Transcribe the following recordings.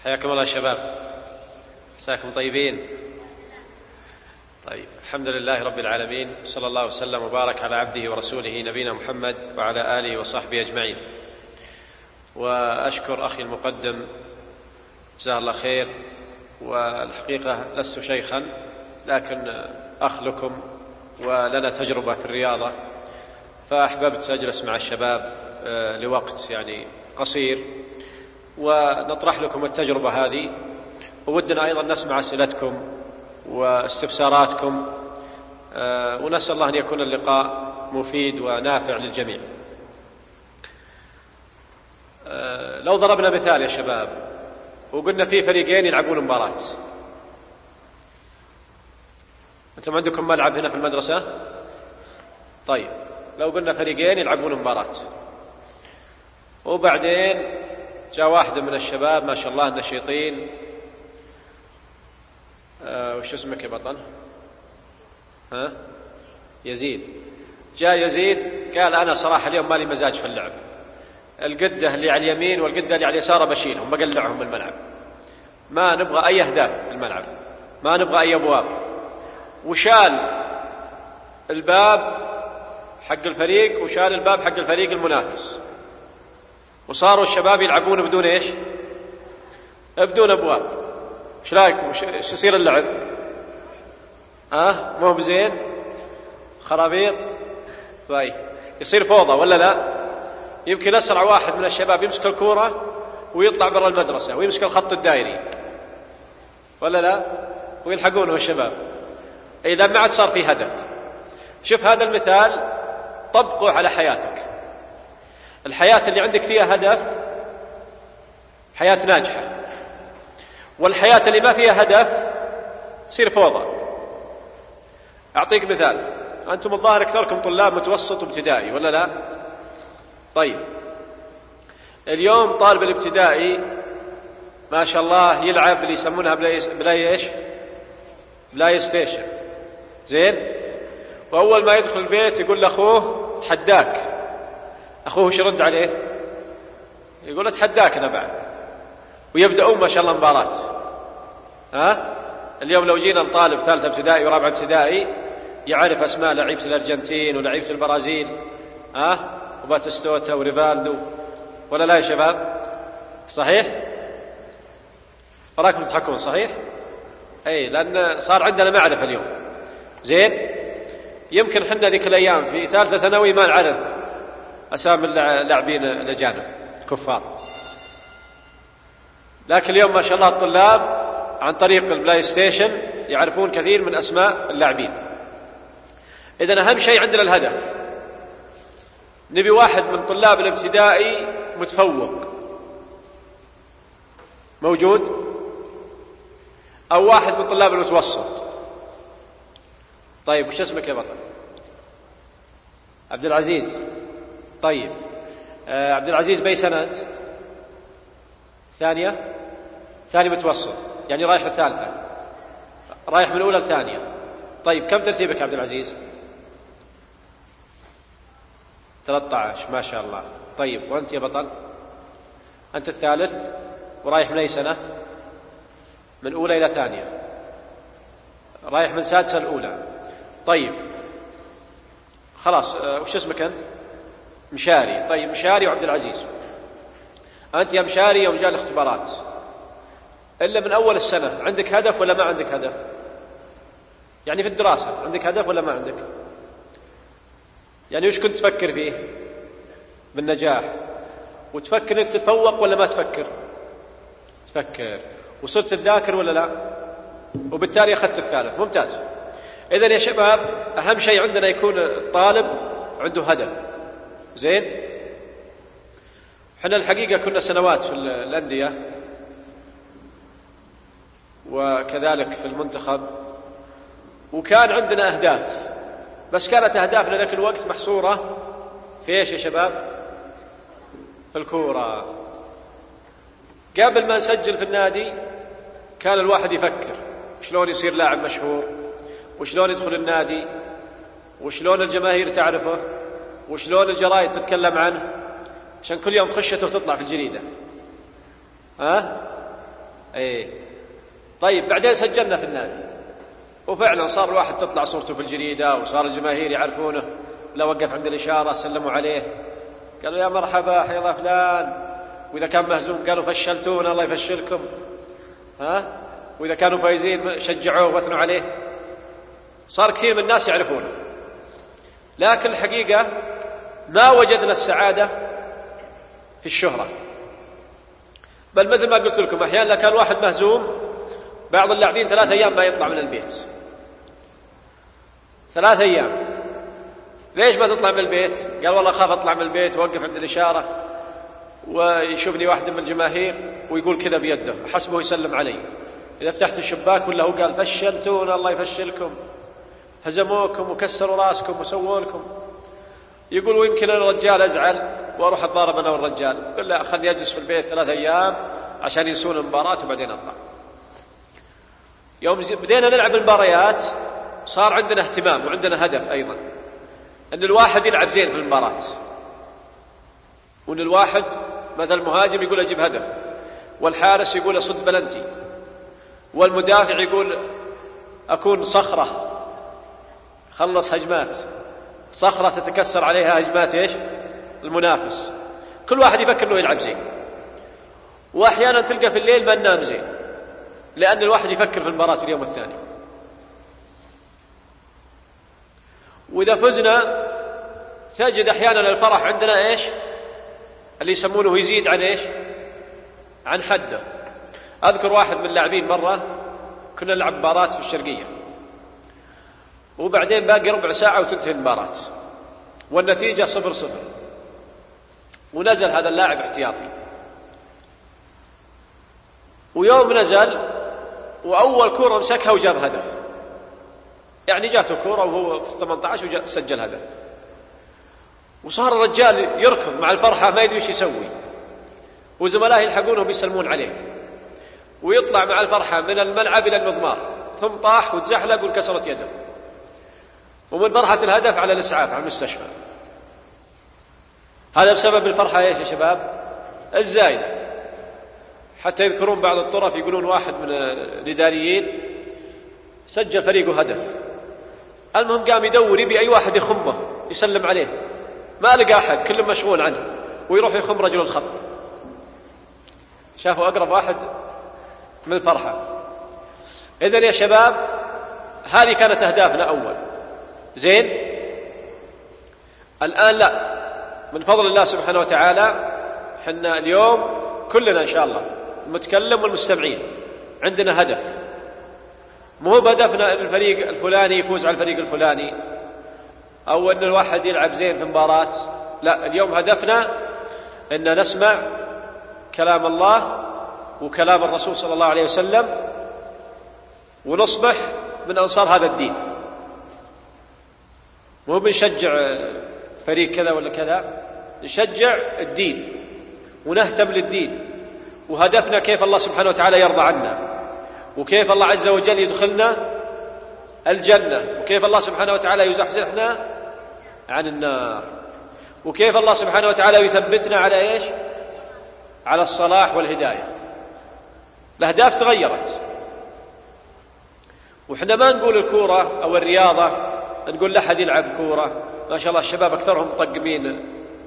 حياكم الله يا شباب، مساكم طيبين. طيب، الحمد لله رب العالمين، صلى الله وسلم وبارك على عبده ورسوله نبينا محمد وعلى آله وصحبه أجمعين. وأشكر أخي المقدم جزاه الله خير، والحقيقة لست شيخا لكن أخ لكم ولنا تجربة في الرياضة، فأحببت أجلس مع الشباب لوقت قصير ونطرح لكم التجربة هذه، وودنا أيضا نسمع أسئلتكم واستفساراتكم، ونسأل الله أن يكون اللقاء مفيد ونافع للجميع. لو ضربنا مثال يا شباب وقلنا في فريقين يلعبون مباراة، أنتم عندكم ملعب هنا في المدرسة؟ طيب، لو قلنا فريقين يلعبون مباراة، وبعدين جاء واحد من الشباب ما شاء الله النشيطين، وش اسمك يا بطل؟ يزيد. جاء يزيد قال أنا صراحة اليوم مالي مزاج في اللعب، القدة اللي على اليمين والقدة اللي على اليسار بشيلهم بقلعهم من الملعب، ما نبغى أي أهداف في الملعب، ما نبغى أي أبواب. وشال الباب حق الفريق وشال الباب حق الفريق المنافس، وصاروا الشباب يلعبون بدون إيش؟ بدون أبواب. إيش رأيكم؟ إيش يصير اللعب؟ مو بزين؟ خرابيط؟ طيب، يصير فوضى ولا لا؟ يمكن أسرع واحد من الشباب يمسك الكورة ويطلع برا المدرسة ويمسك الخط الدائري ولا لا؟ ويلحقونه الشباب إذا ما عاد صار في هدف. شوف هذا المثال، طبقه على حياتك. الحياة اللي عندك فيها هدف حياة ناجحة، والحياة اللي ما فيها هدف تصير فوضى. أعطيك مثال، أنتم الظاهر أكثركم طلاب متوسط وابتدائي ولا لا؟ طيب، اليوم طالب الابتدائي ما شاء الله يلعب اللي يسمونها بلاي ستيشن، زين؟ وأول ما يدخل البيت يقول لأخوه تحداك. أخوه وش يرد عليه؟ يقول أتحداك أنا بعد، ويبدأون ما شاء الله مباراة. اليوم لو جينا لطالب ثالثة ابتدائي ورابعة ابتدائي يعرف أسماء لعيبة الأرجنتين ولعيبة البرازيل، وباتستوتا وريفالدو ولا لا يا شباب؟ صحيح؟ وراكم تضحكون؟ صحيح؟ أي، لأن صار عندنا معرفة اليوم. زين؟ يمكن حنا ذيك الأيام في ثالثة ثانوي ما نعرف أسامي اللاعبين الأجانب كفار، لكن اليوم ما شاء الله الطلاب عن طريق البلاي ستيشن يعرفون كثير من أسماء اللاعبين. إذن أهم شيء عندنا الهدف. نبي واحد من طلاب الابتدائي متفوق موجود، أو واحد من طلاب المتوسط. طيب، وش اسمك يا بطل؟ عبد العزيز. طيب، عبد العزيز بأي سنة؟ ثانية متوسط، يعني رايح الثالثة، رايح من الأولى الثانية. طيب، كم ترتيبك يا عبد العزيز؟ 13، ما شاء الله. طيب، وأنت يا بطل؟ أنت الثالث، ورايح من أي سنة؟ من أولى إلى ثانية، رايح من سادسة الأولى. طيب، خلاص، وش اسمك أنت؟ مشاري. طيب، مشاري وعبد العزيز، أنت يا مشاري يوم جاء الاختبارات إلا من أول السنة عندك هدف ولا ما عندك هدف؟ يعني في الدراسة عندك هدف ولا ما عندك؟ يعني وش كنت تفكر فيه؟ بالنجاح، وتفكر انك تتفوق ولا ما تفكر؟ تفكر. وصرت تذاكر ولا لا؟ وبالتالي أخذت الثالث. ممتاز. إذن يا شباب، أهم شيء عندنا يكون الطالب عنده هدف. زين؟ حنا الحقيقة كنا سنوات في الأندية وكذلك في المنتخب، وكان عندنا أهداف، بس كانت أهدافنا ذاك الوقت محصورة في إيش يا شباب؟ في الكورة. قبل ما نسجل في النادي كان الواحد يفكر شلون يصير لاعب مشهور، وشلون يدخل النادي، وشلون الجماهير تعرفه، وشلون الجرائد تتكلم عنه، عشان كل يوم خشته وتطلع في الجريدة. إيه. طيب بعدين سجلنا في النادي، وفعلا صار الواحد تطلع صورته في الجريدة، وصار الجماهير يعرفونه، لو وقف عند الإشارة سلموا عليه قالوا يا مرحبا حيا الله فلان، وإذا كان مهزوم قالوا فشلتونا الله يفشلكم، وإذا كانوا فايزين شجعوه واثنوا عليه. صار كثير من الناس يعرفونه، لكن الحقيقة ما وجدنا السعادة في الشهرة، بل مثل ما قلت لكم أحيانا كان واحد مهزوم، بعض اللاعبين 3 أيام ما يطلع من البيت، 3 أيام. ليش ما تطلع من البيت؟ قال والله خاف أطلع من البيت ووقف عند الإشارة ويشوفني واحد من الجماهير ويقول كذا بيده، حسبه يسلم علي، إذا فتحت الشباك ولا هو قال فشلتونا الله يفشلكم، هزموكم وكسروا راسكم وسووا لكم. يقول ويمكن الرجال أزعل وأروح أتضارب أنا والرجال، قل لا خلني أجلس في البيت 3 أيام عشان ينسون المباراة وبعدين أطلع. يوم بدينا نلعب المباريات صار عندنا اهتمام وعندنا هدف أيضا، أن الواحد يلعب زين في المباراة، وأن الواحد مثل المهاجم يقول أجيب هدف، والحارس يقول أصد بلنتي، والمدافع يقول أكون صخرة خلص هجمات، صخرة تتكسر عليها هجمات إيش المنافس. كل واحد يفكر أنه يلعب زين، وأحيانا تلقى في الليل ما ننام زين، لأن الواحد يفكر في المباراة اليوم الثاني. وإذا فزنا تجد أحيانا الفرح عندنا إيش اللي يسمونه يزيد عن إيش عن حده. أذكر واحد من اللاعبين مرة كنا نلعب مباراة في الشرقية، وبعدين باقي ربع ساعة وتنتهي المباراة والنتيجة 0-0، ونزل هذا اللاعب احتياطي، ويوم نزل وأول كورة مسكها وجاب هدف، يعني جاته كورة وهو في 18 وسجل هدف، وصار الرجال يركض مع الفرحة ما يدري ايش يسوي، وزملائه يلحقونه ويسلمون عليه، ويطلع مع الفرحة من الملعب إلى المضمار، ثم طاح وتزحلق وانكسرت يده، ومن فرحة الهدف على الإسعاف على المستشفى. هذا بسبب الفرحة ايش يا شباب الزايدة. حتى يذكرون بعض الطرف يقولون واحد من الإداريين سجل فريقه هدف، المهم قام يدور يبي أي واحد يخمه يسلم عليه، ما لقى أحد كله مشغول عنه، ويروح يخم رجل الخط، شافوا أقرب واحد من الفرحة. إذن يا شباب هذه كانت أهدافنا أول زين. الآن لا، من فضل الله سبحانه وتعالى حنا اليوم كلنا إن شاء الله المتكلم والمستمعين عندنا هدف، مو هدفنا أن الفريق الفلاني يفوز على الفريق الفلاني أو أن الواحد يلعب زين في مباراة، لا، اليوم هدفنا أن نسمع كلام الله وكلام الرسول صلى الله عليه وسلم، ونصبح من أنصار هذا الدين، مو بنشجع فريق كذا ولا كذا، نشجع الدين ونهتم للدين، وهدفنا كيف الله سبحانه وتعالى يرضى عنا، وكيف الله عز وجل يدخلنا الجنة، وكيف الله سبحانه وتعالى يزحزحنا عن النار، وكيف الله سبحانه وتعالى يثبتنا على إيش على الصلاح والهداية. الأهداف تغيرت، وإحنا ما نقول الكورة أو الرياضة نقول لحد يلعب كورة ما شاء الله الشباب أكثرهم مطقمين،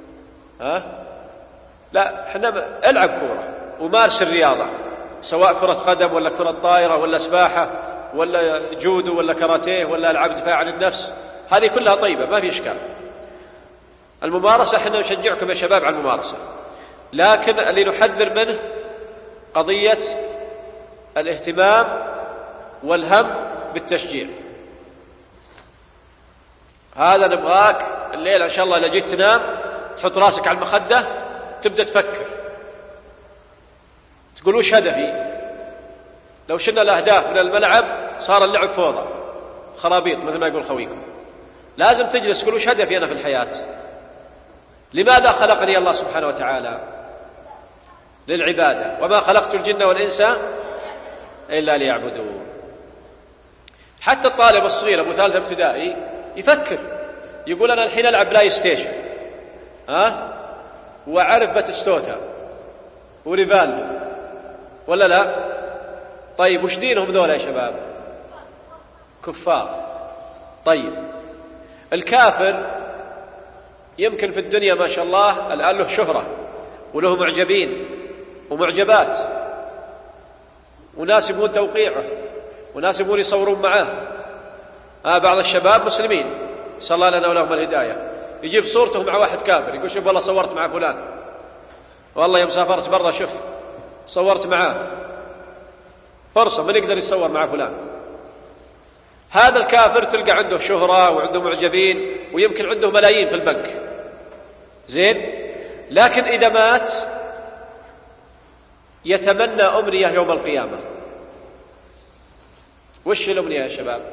لا، إحنا العب كورة ومارس الرياضة، سواء كرة قدم ولا كرة طائرة ولا سباحة ولا جودو ولا كاراتيه ولا ألعاب دفاع عن النفس، هذه كلها طيبة ما في إشكال. الممارسة إحنا نشجعكم يا شباب على الممارسة، لكن اللي نحذر منه قضية الاهتمام والهم بالتشجيع. هذا نبغاك الليل إن شاء الله إذا جيت تنام تحط راسك على المخدة تبدأ تفكر، تقول وش هدفي؟ لو شلنا الأهداف من الملعب صار اللعب فوضى خرابيط مثل ما يقول خويكم. لازم تجلس تقول وش هدفي أنا في الحياة؟ لماذا خلقني الله سبحانه وتعالى؟ للعبادة، وما خلقت الجن والإنس إلا ليعبدون. حتى الطالب الصغير أبو 3 ابتدائي يفكر، يقول أنا الحين ألعب بلاي ستيشن وأعرف باتستوتا وريفالدو ولا لا، طيب وش دينهم ذولا يا شباب؟ كفار. طيب الكافر يمكن في الدنيا ما شاء الله الآن له شهرة وله معجبين ومعجبات، وناس يبون توقيعه وناس يبون يصورون معه. بعض الشباب مسلمين صلى الله لنا ولهم الهداية يجيب صورته مع واحد كافر يقول شوف والله صورت مع فلان، والله يوم سافرت برا شوف صورت معاه. فرصة من يقدر يصور مع فلان؟ هذا الكافر تلقى عنده شهرة وعنده معجبين ويمكن عنده ملايين في البنك، زين، لكن إذا مات يتمنى أمنية يوم القيامة. وش الأمنية يا شباب؟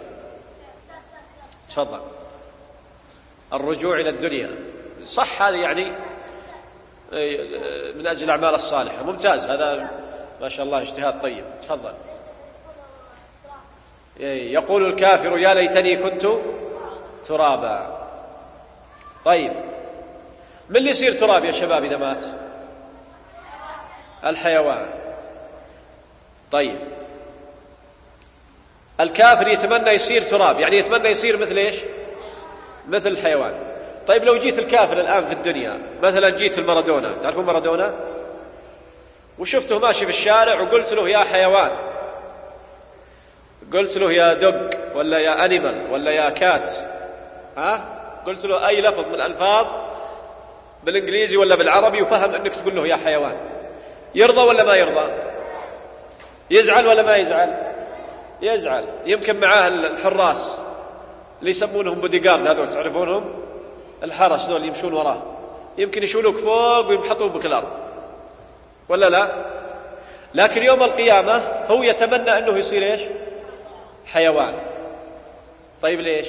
تفضل. الرجوع إلى الدنيا. صح، هذا يعني من أجل الأعمال الصالحة. ممتاز، هذا ما شاء الله اجتهاد طيب. تفضل. يقول الكافر يا ليتني كنت ترابا. طيب من اللي يصير تراب يا شباب إذا مات؟ الحيوان. طيب الكافر يتمنى يصير تراب، يعني يتمنى يصير مثل إيش؟ مثل الحيوان. طيب لو جيت الكافر الآن في الدنيا، مثلا جيت المارادونا، تعرفون مارادونا؟ وشفته ماشي في الشارع وقلت له يا حيوان، قلت له يا دق ولا يا أنيمال ولا يا كات، قلت له أي لفظ من الألفاظ بالإنجليزي ولا بالعربي وفهم أنك تقول له يا حيوان، يرضى ولا ما يرضى؟ يزعل ولا ما يزعل؟ يزعل. يمكن معاه الحراس اللي يسمونهم بوديغارد، هذول تعرفونهم، الحرس دول اللي يمشون وراه، يمكن يشولوك فوق ويمحطوك بك الأرض ولا لا؟ لكن يوم القيامة هو يتمنى أنه يصير إيش؟ حيوان. طيب ليش؟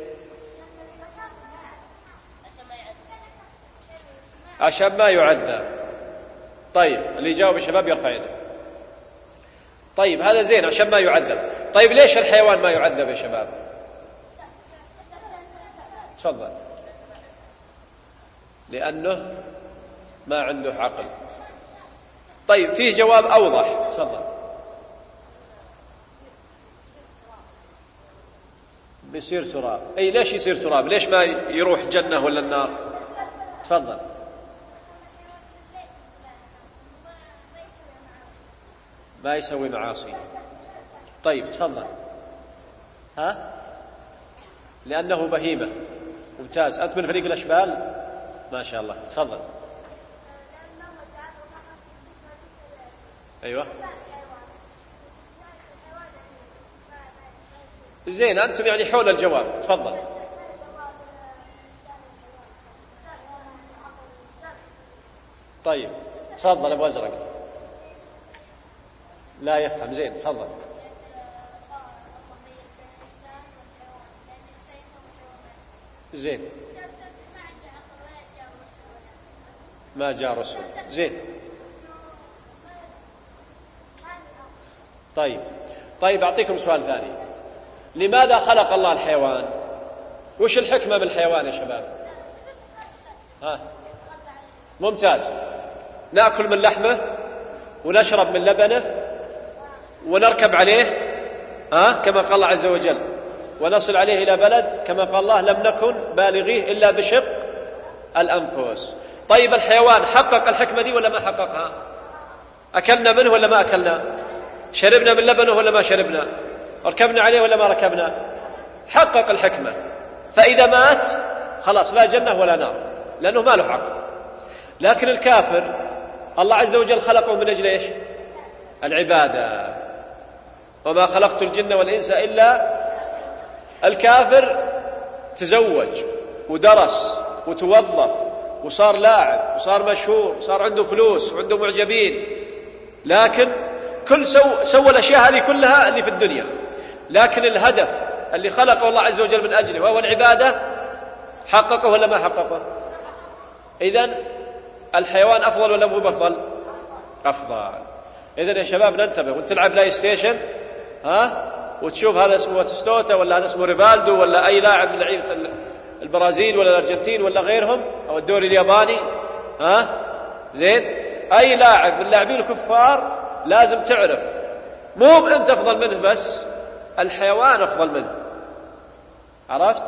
عشان ما يعذب. طيب اللي يجاوب الشباب يرفع يده. طيب هذا زين، عشان ما يعذب. طيب ليش الحيوان ما يعذب يا شباب؟ تفضل. لأنه ما عنده عقل. طيب فيه جواب أوضح. تفضل. بيصير تراب. أي ليش يصير تراب؟ ليش ما يروح جنة ولا النار؟ تفضل. ما يسوي معاصي. طيب تفضل. لأنه بهيمة. ممتاز. أنت من فريق الأشبال ما شاء الله. تفضل. أيوة زين، أنتم يعني حول الجواب. تفضل. طيب تفضل أبو أزرق. لا يفهم. زين تفضل. زين ما جاء رسول. زين. طيب أعطيكم سؤال ثاني. لماذا خلق الله الحيوان؟ وش الحكمة بالحيوان يا شباب؟ ممتاز. نأكل من لحمه ونشرب من لبنه ونركب عليه كما قال الله عز وجل، ونصل عليه إلى بلد كما قال الله لم نكن بالغيه إلا بشق الأنفس. طيب الحيوان حقق الحكمة دي ولا ما حققها؟ أكلنا منه ولا ما أكلنا؟ شربنا من لبنه ولا ما شربنا؟ ركبنا عليه ولا ما ركبنا؟ حقق الحكمة. فإذا مات خلاص لا جنة ولا نار، لأنه ما له عقل. لكن الكافر الله عز وجل خلقه من أجل إيش؟ العبادة. وما خلقت الجن والإنس إلا. الكافر تزوج ودرس وتوظف وصار لاعب وصار مشهور وصار عنده فلوس وعنده معجبين، لكن كل سوى الأشياء هذه كلها اللي في الدنيا، لكن الهدف اللي خلقه الله عز وجل من أجله وهو العبادة حققه ولا ما حققه؟ إذن الحيوان أفضل ولا مو أفضل؟ أفضل. إذن يا شباب ننتبه. وانت تلعب بلاي ستيشن وتشوف هذا اسمه باتيستوتا ولا هذا اسمه ريفالدو ولا أي لاعب من لعيبة البرازيل ولا الأرجنتين ولا غيرهم أو الدوري الياباني، زين، أي لاعب من لاعبين الكفار لازم تعرف مو بأنت أفضل منه بس، الحيوان أفضل منه. عرفت؟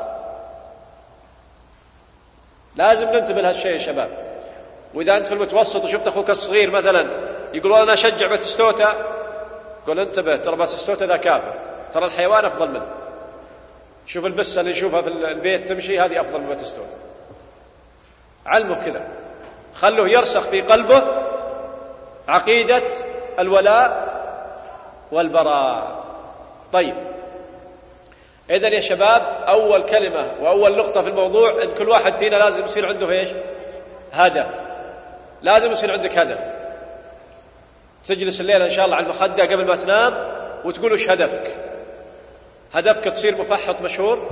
لازم ننتبه لهالشيء يا شباب. وإذا أنت في المتوسط وشفت أخوك الصغير مثلا يقول أنا أشجع باتستوتا، قل انتبه، ترى باتستوتا ذا كافر، ترى الحيوان أفضل منه. شوف البسة اللي يشوفها في البيت تمشي، هذه أفضل من باتستوتا. علمه كذا، خلوه يرسخ في قلبه عقيدة الولاء والبراء. طيب، إذن يا شباب أول كلمة وأول نقطة في الموضوع إن كل واحد فينا لازم يصير عنده إيش؟ هدف. لازم يصير عندك هدف. تجلس الليلة إن شاء الله على المخدة قبل ما تنام وتقول وش هدفك؟ هدفك تصير مفحط مشهور؟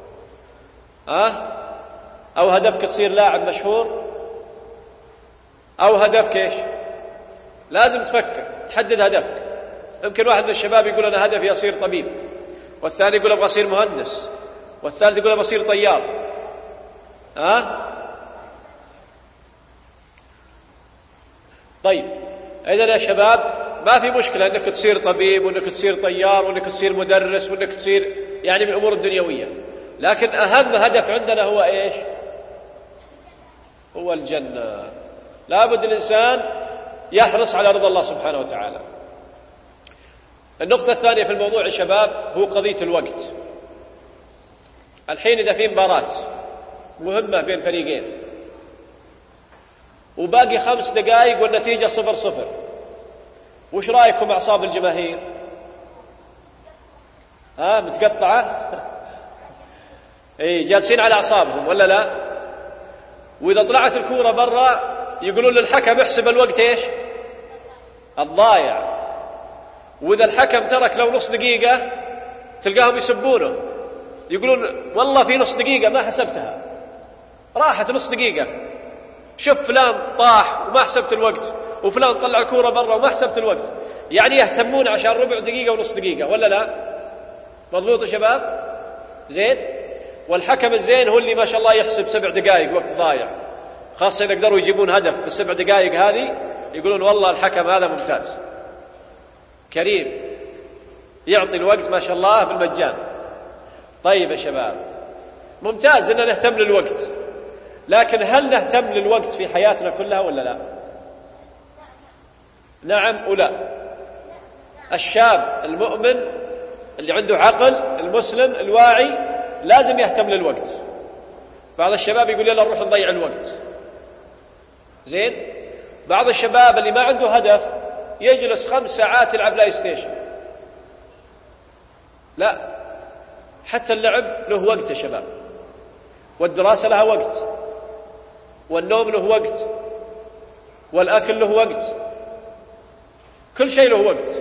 أو هدفك تصير لاعب مشهور؟ أو هدفك إيش؟ لازم تفكر، تحدد هدفك. يمكن واحد من الشباب يقول أنا هدفي أصير طبيب، والثاني يقول أبغى أصير مهندس، والثالث يقول أبغى أصير طيار. طيب، إذن يا شباب ما في مشكلة أنك تصير طبيب وأنك تصير طيار وأنك تصير مدرس وأنك تصير يعني من الأمور الدنيوية، لكن أهم هدف عندنا هو إيش؟ هو الجنة. لابد الإنسان يحرص على رضا الله سبحانه وتعالى. النقطة الثانية في الموضوع يا شباب هو قضية الوقت. الحين إذا في مباراة مهمة بين فريقين وباقي 5 دقائق والنتيجة 0-0، وش رأيكم أعصاب الجماهير؟ متقطعة؟ جالسين على أعصابهم ولا لا؟ وإذا طلعت الكورة برا يقولون للحكم احسب الوقت إيش؟ الضايع. وإذا الحكم ترك لو نص دقيقة تلقاهم يسبونه، يقولون والله في نص دقيقة ما حسبتها، راحت نص دقيقة، شوف فلان طاح وما حسبت الوقت، وفلان طلع الكورة برا وما حسبت الوقت. يعني يهتمون عشان ربع دقيقة ونص دقيقة ولا لا؟ مضبوط يا شباب؟ زين. والحكم الزين هو اللي ما شاء الله يحسب 7 دقائق وقت ضايع، خاصة إذا قدروا يجيبون هدف بال7 دقائق هذه، يقولون والله الحكم هذا ممتاز كريم، يعطي الوقت ما شاء الله بالمجان. طيب يا شباب، ممتاز إننا نهتم للوقت، لكن هل نهتم للوقت في حياتنا كلها ولا لا؟ نعم ولا. الشاب المؤمن اللي عنده عقل، المسلم الواعي، لازم يهتم للوقت. بعض الشباب يقول يلا نروح نضيع الوقت. زين. بعض الشباب اللي ما عنده هدف يجلس 5 ساعات يلعب بلاي ستيشن. لا، حتى اللعب له وقت يا شباب، والدراسة لها وقت، والنوم له وقت، والأكل له وقت، كل شيء له وقت.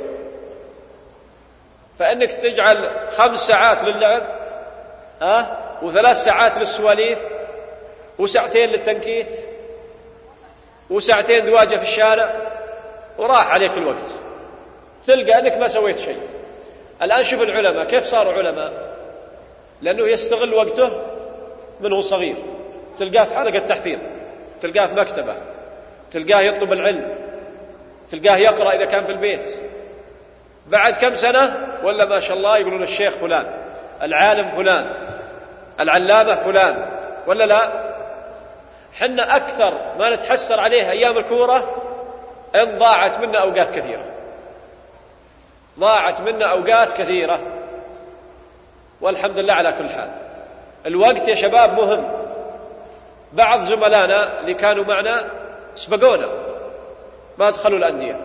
فإنك تجعل 5 ساعات للعب و3 ساعات للسواليف، وساعتين للتنكيت، وساعتين دواجة في الشارع، وراح عليك الوقت، تلقى أنك ما سويت شيء. الآن شوف العلماء كيف صاروا علماء، لأنه يستغل وقته من هو صغير. تلقاه في حلقة تحفيظ، تلقاه في مكتبة، تلقاه يطلب العلم، تلقاه يقرأ إذا كان في البيت. بعد كم سنة ولا ما شاء الله يقولون الشيخ فلان، العالم فلان، العلامة فلان ولا لا؟ حنا أكثر ما نتحسر عليه أيام الكورة إن ضاعت منا أوقات كثيرة، ضاعت منا أوقات كثيرة، والحمد لله على كل حال. الوقت يا شباب مهم. بعض زملائنا اللي كانوا معنا سبقونا، ما دخلوا الأندية.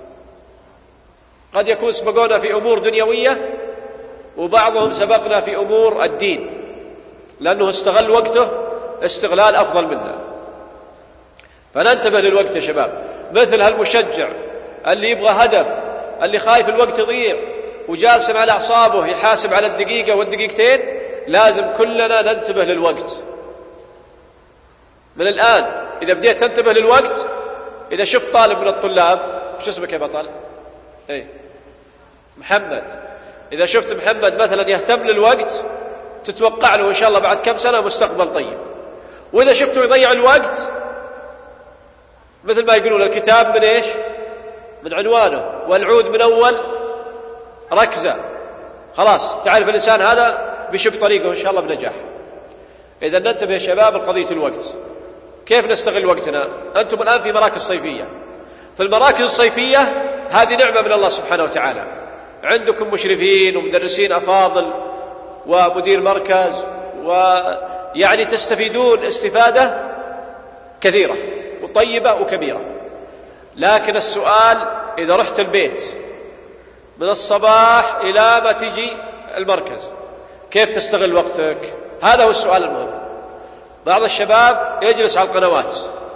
قد يكون سبقونا في أمور دنيوية، وبعضهم سبقنا في أمور الدين، لأنه استغل وقته استغلال أفضل منا. فننتبه للوقت يا شباب. مثل هالمشجع اللي يبغى هدف، اللي خايف الوقت يضيع وجالس على أعصابه يحاسب على الدقيقة والدقيقتين، لازم كلنا ننتبه للوقت من الآن. إذا بديت تنتبه للوقت، إذا شفت طالب من الطلاب، شو اسمك يا بطل؟ محمد. إذا شفت محمد مثلا يهتم للوقت، تتوقع له إن شاء الله بعد كم سنة مستقبل طيب. وإذا شفته يضيع الوقت، مثل ما يقولون الكتاب من إيش؟ من عنوانه، والعود من أول ركزة، خلاص تعرف الإنسان هذا بيشق طريقه إن شاء الله بنجاح. إذا ننتبه يا شباب لقضية الوقت. كيف نستغل وقتنا؟ أنتم الآن في مراكز صيفية، في المراكز الصيفية هذه نعمة من الله سبحانه وتعالى، عندكم مشرفين ومدرسين أفاضل ومدير مركز، ويعني تستفيدون استفادة كثيرة وطيبة وكبيرة. لكن السؤال إذا رحت البيت من الصباح إلى ما تجي المركز كيف تستغل وقتك؟ هذا هو السؤال المهم. بعض الشباب يجلس على القنوات،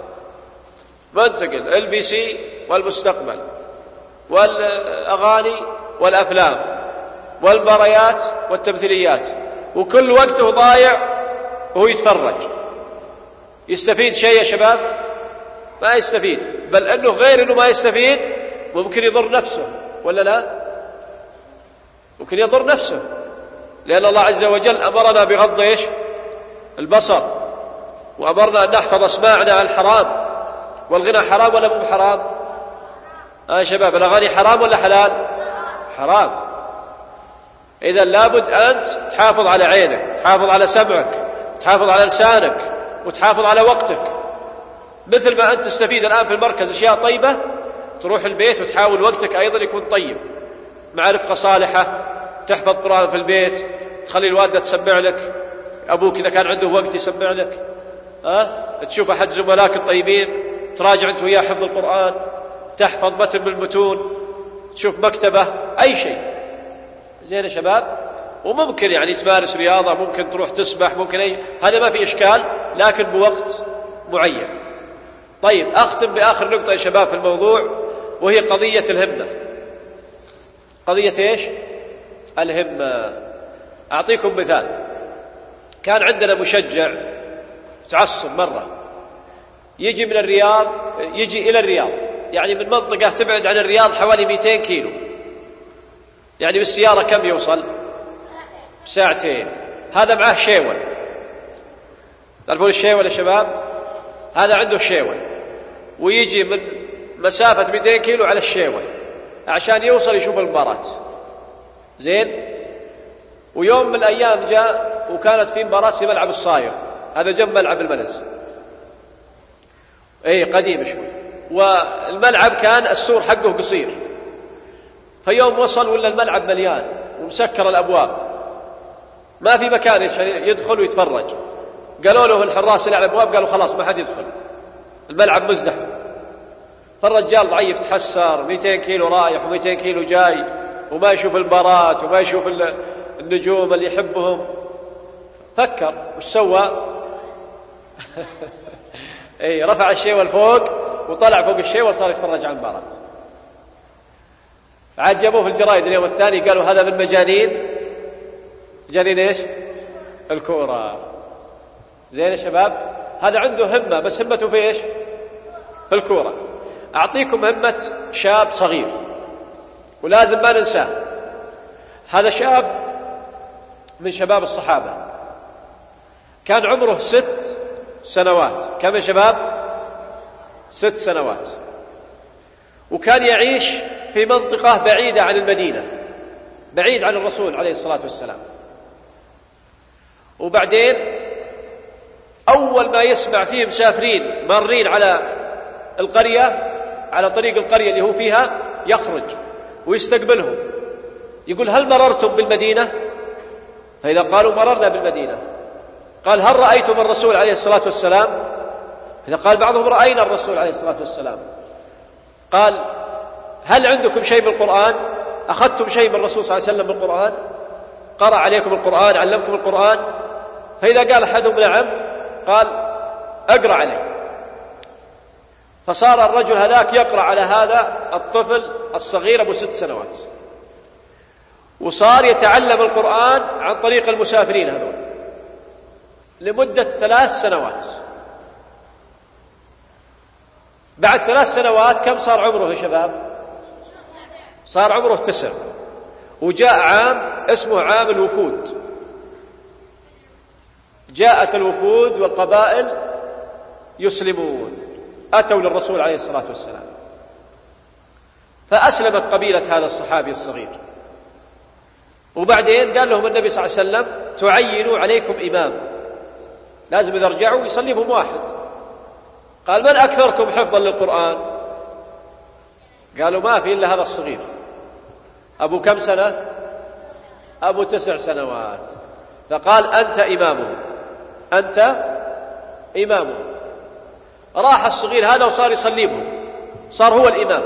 منتقل LBC والمستقبل والأغاني والأفلام والمباريات والتمثيليات، وكل وقته ضايع وهو يتفرج. يستفيد شيء يا شباب؟ ما يستفيد، بل أنه غير أنه ما يستفيد ممكن يضر نفسه، ولا لا؟ ممكن يضر نفسه، لأن الله عز وجل أمرنا بغض إيش؟ البصر، وأمرنا أن نحفظ أسماعنا عن الحرام. والغنى حرام ولا مو حرام؟ يا شباب الأغاني حرام ولا حلال؟ حرام. إذا لابد أنت تحافظ على عينك، تحافظ على سمعك، تحافظ على لسانك، وتحافظ على وقتك. مثل ما أنت تستفيد الآن في المركز أشياء طيبة، تروح البيت وتحاول وقتك أيضا يكون طيب، مع رفقة صالحة، تحفظ قرآن في البيت، تخلي الوالدة تسمع لك، أبوك إذا كان عنده وقت يسمع لك، تشوف أحد زملائك الطيبين تراجع أنت وياه حفظ القرآن، تحفظ متن من المتون، تشوف مكتبة، أي شيء زين يا شباب. وممكن يعني تمارس رياضة، ممكن تروح تسبح، ممكن هذا ما في إشكال، لكن بوقت معين. طيب أختم بآخر نقطة يا شباب في الموضوع، وهي قضية الهمة. قضية إيش؟ الهمة. أعطيكم مثال. كان عندنا مشجع تعصب مرة، يجي من الرياض، يجي إلى الرياض، يعني من منطقة تبعد عن الرياض حوالي 200 كيلو، يعني بالسيارة كم يوصل؟ ساعتين. هذا معه شيول، تعرفون الشيول يا شباب؟ هذا عنده شيول، ويجي من مسافة 200 كيلو على الشيول عشان يوصل يشوف المباراة. زين. ويوم من الأيام جاء وكانت في مباراة في ملعب الصاير، هذا جنب ملعب الملز، قديم شوي، والملعب كان السور حقه قصير. فيوم وصل ولا الملعب مليان ومسكر الأبواب، ما في مكان يدخل ويتفرج. قالوا له الحراس اللي على الأبواب، قالوا خلاص ما حد يدخل، الملعب مزدحم. فالرجال ضعيف تحسر، 200 كيلو رايح و200 كيلو جاي، وما يشوف المباراة وما يشوف النجوم اللي يحبهم. فكر وش سوى؟ رفع الشيول فوق وطلع فوق الشيول وصار يتفرج على المباراة. عاد جابوه في الجرائد اليوم الثاني، قالوا هذا من مجانين إيش؟ الكورة. زين يا شباب، هذا عنده همة، بس همته في إيش؟ في الكورة. أعطيكم همة شاب صغير ولازم ما ننساه. هذا شاب من شباب الصحابة، كان عمره 6 سنوات. كم يا شباب؟ 6 سنوات. وكان يعيش في منطقة بعيدة عن المدينة، بعيد عن الرسول عليه الصلاة والسلام. وبعدين أول ما يسمع فيه مسافرين مارين على القرية، على طريق القرية اللي هو فيها، يخرج ويستقبلهم، يقول هل مررتم بالمدينة؟ فإذا قالوا مررنا بالمدينة، قال هل رأيتم الرسول عليه الصلاة والسلام؟ إذا قال بعضهم رأينا الرسول عليه الصلاة والسلام، قال هل عندكم شيء من القرآن؟ أخذتم شيء من الرسول صلى الله عليه وسلم من القرآن؟ قرأ عليكم القرآن؟ علمكم القرآن؟ فإذا قال أحدهم نعم، قال أقرأ عليه. فصار الرجل هذاك يقرأ على هذا الطفل الصغير أبو 6 سنوات، وصار يتعلم القرآن عن طريق المسافرين هذول لمدة 3 سنوات. بعد 3 سنوات كم صار عمره يا شباب؟ صار عمره 9. وجاء عام اسمه عام الوفود، جاءت الوفود والقبائل يسلمون، أتوا للرسول عليه الصلاة والسلام، فأسلمت قبيلة هذا الصحابي الصغير، وبعدين قال لهم النبي صلى الله عليه وسلم تعينوا عليكم إمام، لازم إذا رجعوا يصلي بهم واحد. قال من أكثركم حفظا للقرآن؟ قالوا ما في إلا هذا الصغير. أبو كم سنة؟ أبو 9 سنوات. فقال أنت إمامه، أنت إمامه. راح الصغير هذا وصار يصلي بهم، صار هو الإمام.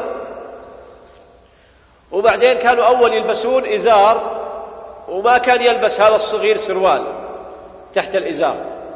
وبعدين كانوا أول يلبسون إزار، وما كان يلبس هذا الصغير سروال تحت الإزار.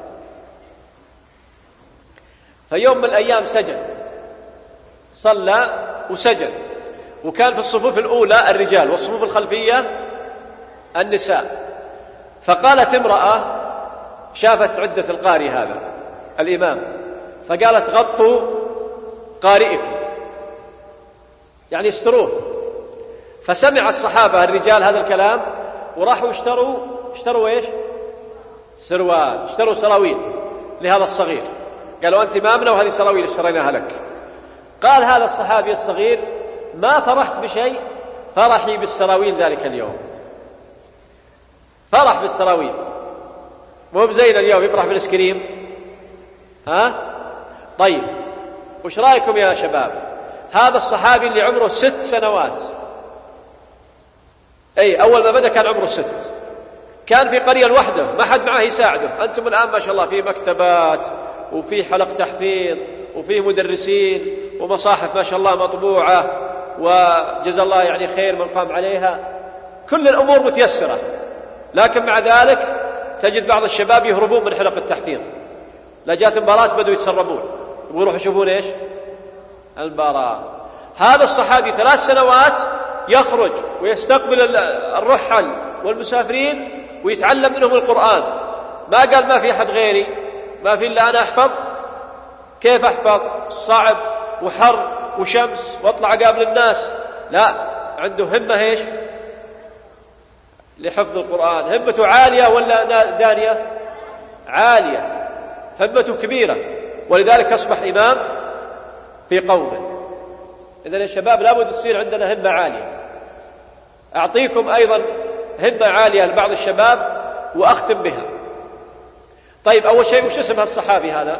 فيوم من الأيام سجد، صلى وسجد، وكان في الصفوف الأولى الرجال والصفوف الخلفية النساء. فقالت امرأة شافت عدة القارئ هذا الإمام، فقالت غطوا قارئكم، يعني استروه. فسمع الصحابة الرجال هذا الكلام وراحوا اشتروا ايش؟ سروال، اشتروا سراويل لهذا الصغير. قالوا أنت إمامنا وهذه سراويل اشتريناها لك. قال هذا الصحابي الصغير ما فرحت بشيء فرحي بالسراويل ذلك اليوم. فرح بالسراويل، مو بزينا اليوم يفرح بالاسكريم. ها؟ طيب وش رأيكم يا شباب؟ هذا الصحابي اللي عمره 6 سنوات، أي أول ما بدأ كان عمره 6، كان في قرية لوحده ما حد معه يساعده. أنتم الآن ما شاء الله في مكتبات وفي حلق تحفيظ وفي مدرسين ومصاحف ما شاء الله مطبوعة، وجزا الله يعني خير من قام عليها، كل الأمور متيسرة. لكن مع ذلك تجد بعض الشباب يهربون من حلق التحفيظ، لا جات مباراة بدوا يتسربون ويروحوا يشوفون ايش؟ المباراة. هذا الصحابي 3 سنوات يخرج ويستقبل الرحل والمسافرين ويتعلم منهم القرآن. ما قال ما في أحد غيري، ما في إلا أنا أحفظ. كيف أحفظ؟ صعب وحر وشمس واطلع قابل الناس. لا، عنده همة ايش؟ لحفظ القرآن. همته عالية ولا دانية؟ عالية، همته كبيرة، ولذلك أصبح إمام في قومه. إذن يا شباب لابد تصير عندنا همة عالية. أعطيكم أيضا همة عالية لبعض الشباب وأختم بها. طيب أول شيء وش اسم الصحابي هذا؟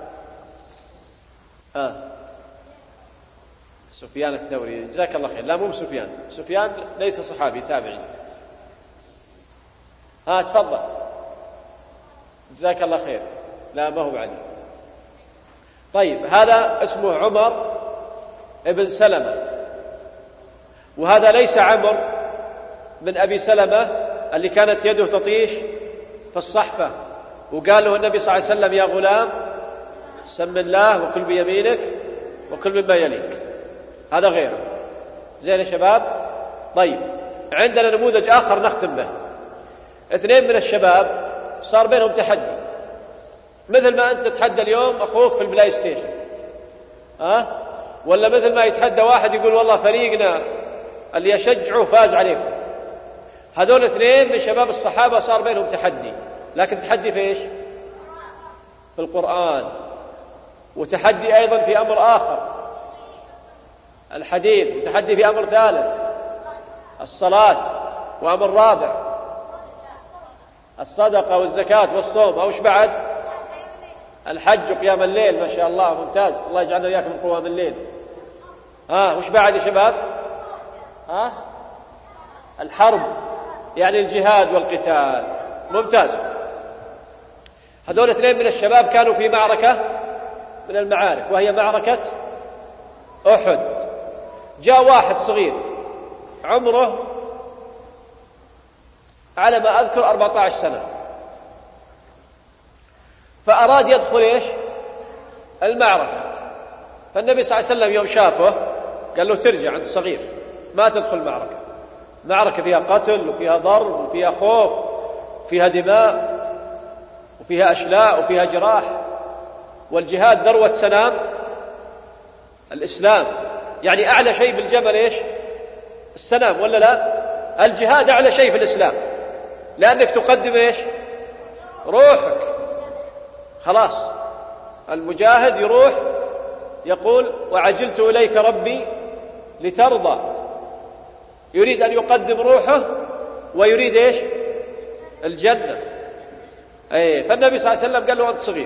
سفيان الثوري، جزاك الله خير. لا مو سفيان، سفيان ليس صحابي، تابعي. تفضل، جزاك الله خير. لا ما هو علي. طيب هذا اسمه عمر ابن سلمة، وهذا ليس عمر من أبي سلمة اللي كانت يده تطيش في الصحفة وقال له النبي صلى الله عليه وسلم يا غلام سم الله وكل بيمينك وكل مما يليك. هذا غيره. زين يا شباب؟ طيب عندنا نموذج آخر نختم به. 2 من الشباب صار بينهم تحدي، مثل ما أنت تتحدى اليوم أخوك في البلاي ستيشن، ولا مثل ما يتحدى واحد يقول والله فريقنا اللي يشجعه فاز عليكم. هذول 2 من شباب الصحابة صار بينهم تحدي، لكن تحدي في إيش؟ في القرآن. وتحدي أيضا في أمر آخر، الحديث. وتحدي في أمر ثالث، الصلاة. وأمر رابع، الصدقة والزكاة والصوم. أو إيش بعد؟ الحج وقيام الليل. ما شاء الله، ممتاز، الله يجعلنا وياكم من قوام الليل. وش بعد يا شباب؟ الحرب، يعني الجهاد والقتال. ممتاز. هذول 2 من الشباب كانوا في معركة من المعارك، وهي معركة أحد. جاء واحد صغير عمره على ما أذكر 14 سنة، فأراد يدخل إيش؟ المعركة. فالنبي صلى الله عليه وسلم يوم شافه قال له ترجع عند الصغير، ما تدخل معركة فيها قتل وفيها ضرب وفيها خوف وفيها دماء وفيها أشلاء وفيها جراح. والجهاد ذروة سنام الإسلام، يعني أعلى شيء بالجبل إيش؟ السنام، ولا لا؟ الجهاد أعلى شيء في الإسلام، لأنك تقدم إيش؟ روحك. خلاص المجاهد يروح يقول وعجلت إليك ربي لترضى، يريد أن يقدم روحه ويريد إيش؟ الجنة. فالنبي صلى الله عليه وسلم قال له: أنت صغير.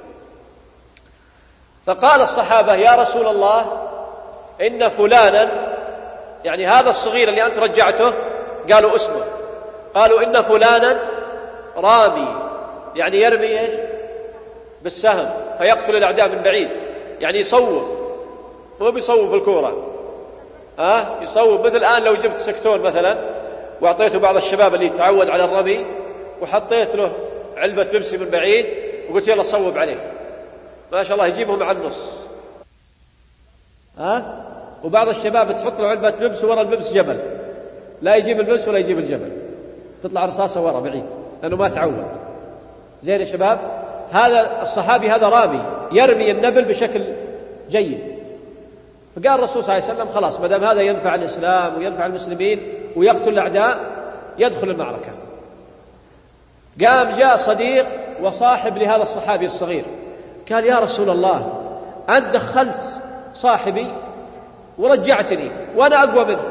فقال الصحابة: يا رسول الله، إن فلانا، يعني هذا الصغير اللي أنت رجعته، قالوا اسمه، قالوا: إن فلانا رامي، يعني يرمي إيش؟ بالسهم فيقتل الأعداء من بعيد، يعني يصوب، مو بيصوب بالكورة، يصوب. مثل الآن لو جبت سكتور مثلا وأعطيته بعض الشباب اللي يتعود على الرمي وحطيت له علبة بيبسي من بعيد وقلت: يلا صوب عليه، ما شاء الله يجيبهم على النص. وبعض الشباب تحط له علبة بيبسي ورا البيبس جبل، لا يجيب البيبس ولا يجيب الجبل، تطلع رصاصة ورا بعيد لأنه ما تعود. زين يا شباب، هذا الصحابي هذا رامي يرمي النبل بشكل جيد. فقال الرسول صلى الله عليه وسلم: خلاص، ما دام هذا ينفع الإسلام وينفع المسلمين ويقتل الأعداء يدخل المعركة. قام جاء صديق وصاحب لهذا الصحابي الصغير، قال: يا رسول الله، أنت دخلت صاحبي ورجعتني وأنا أقوى منه.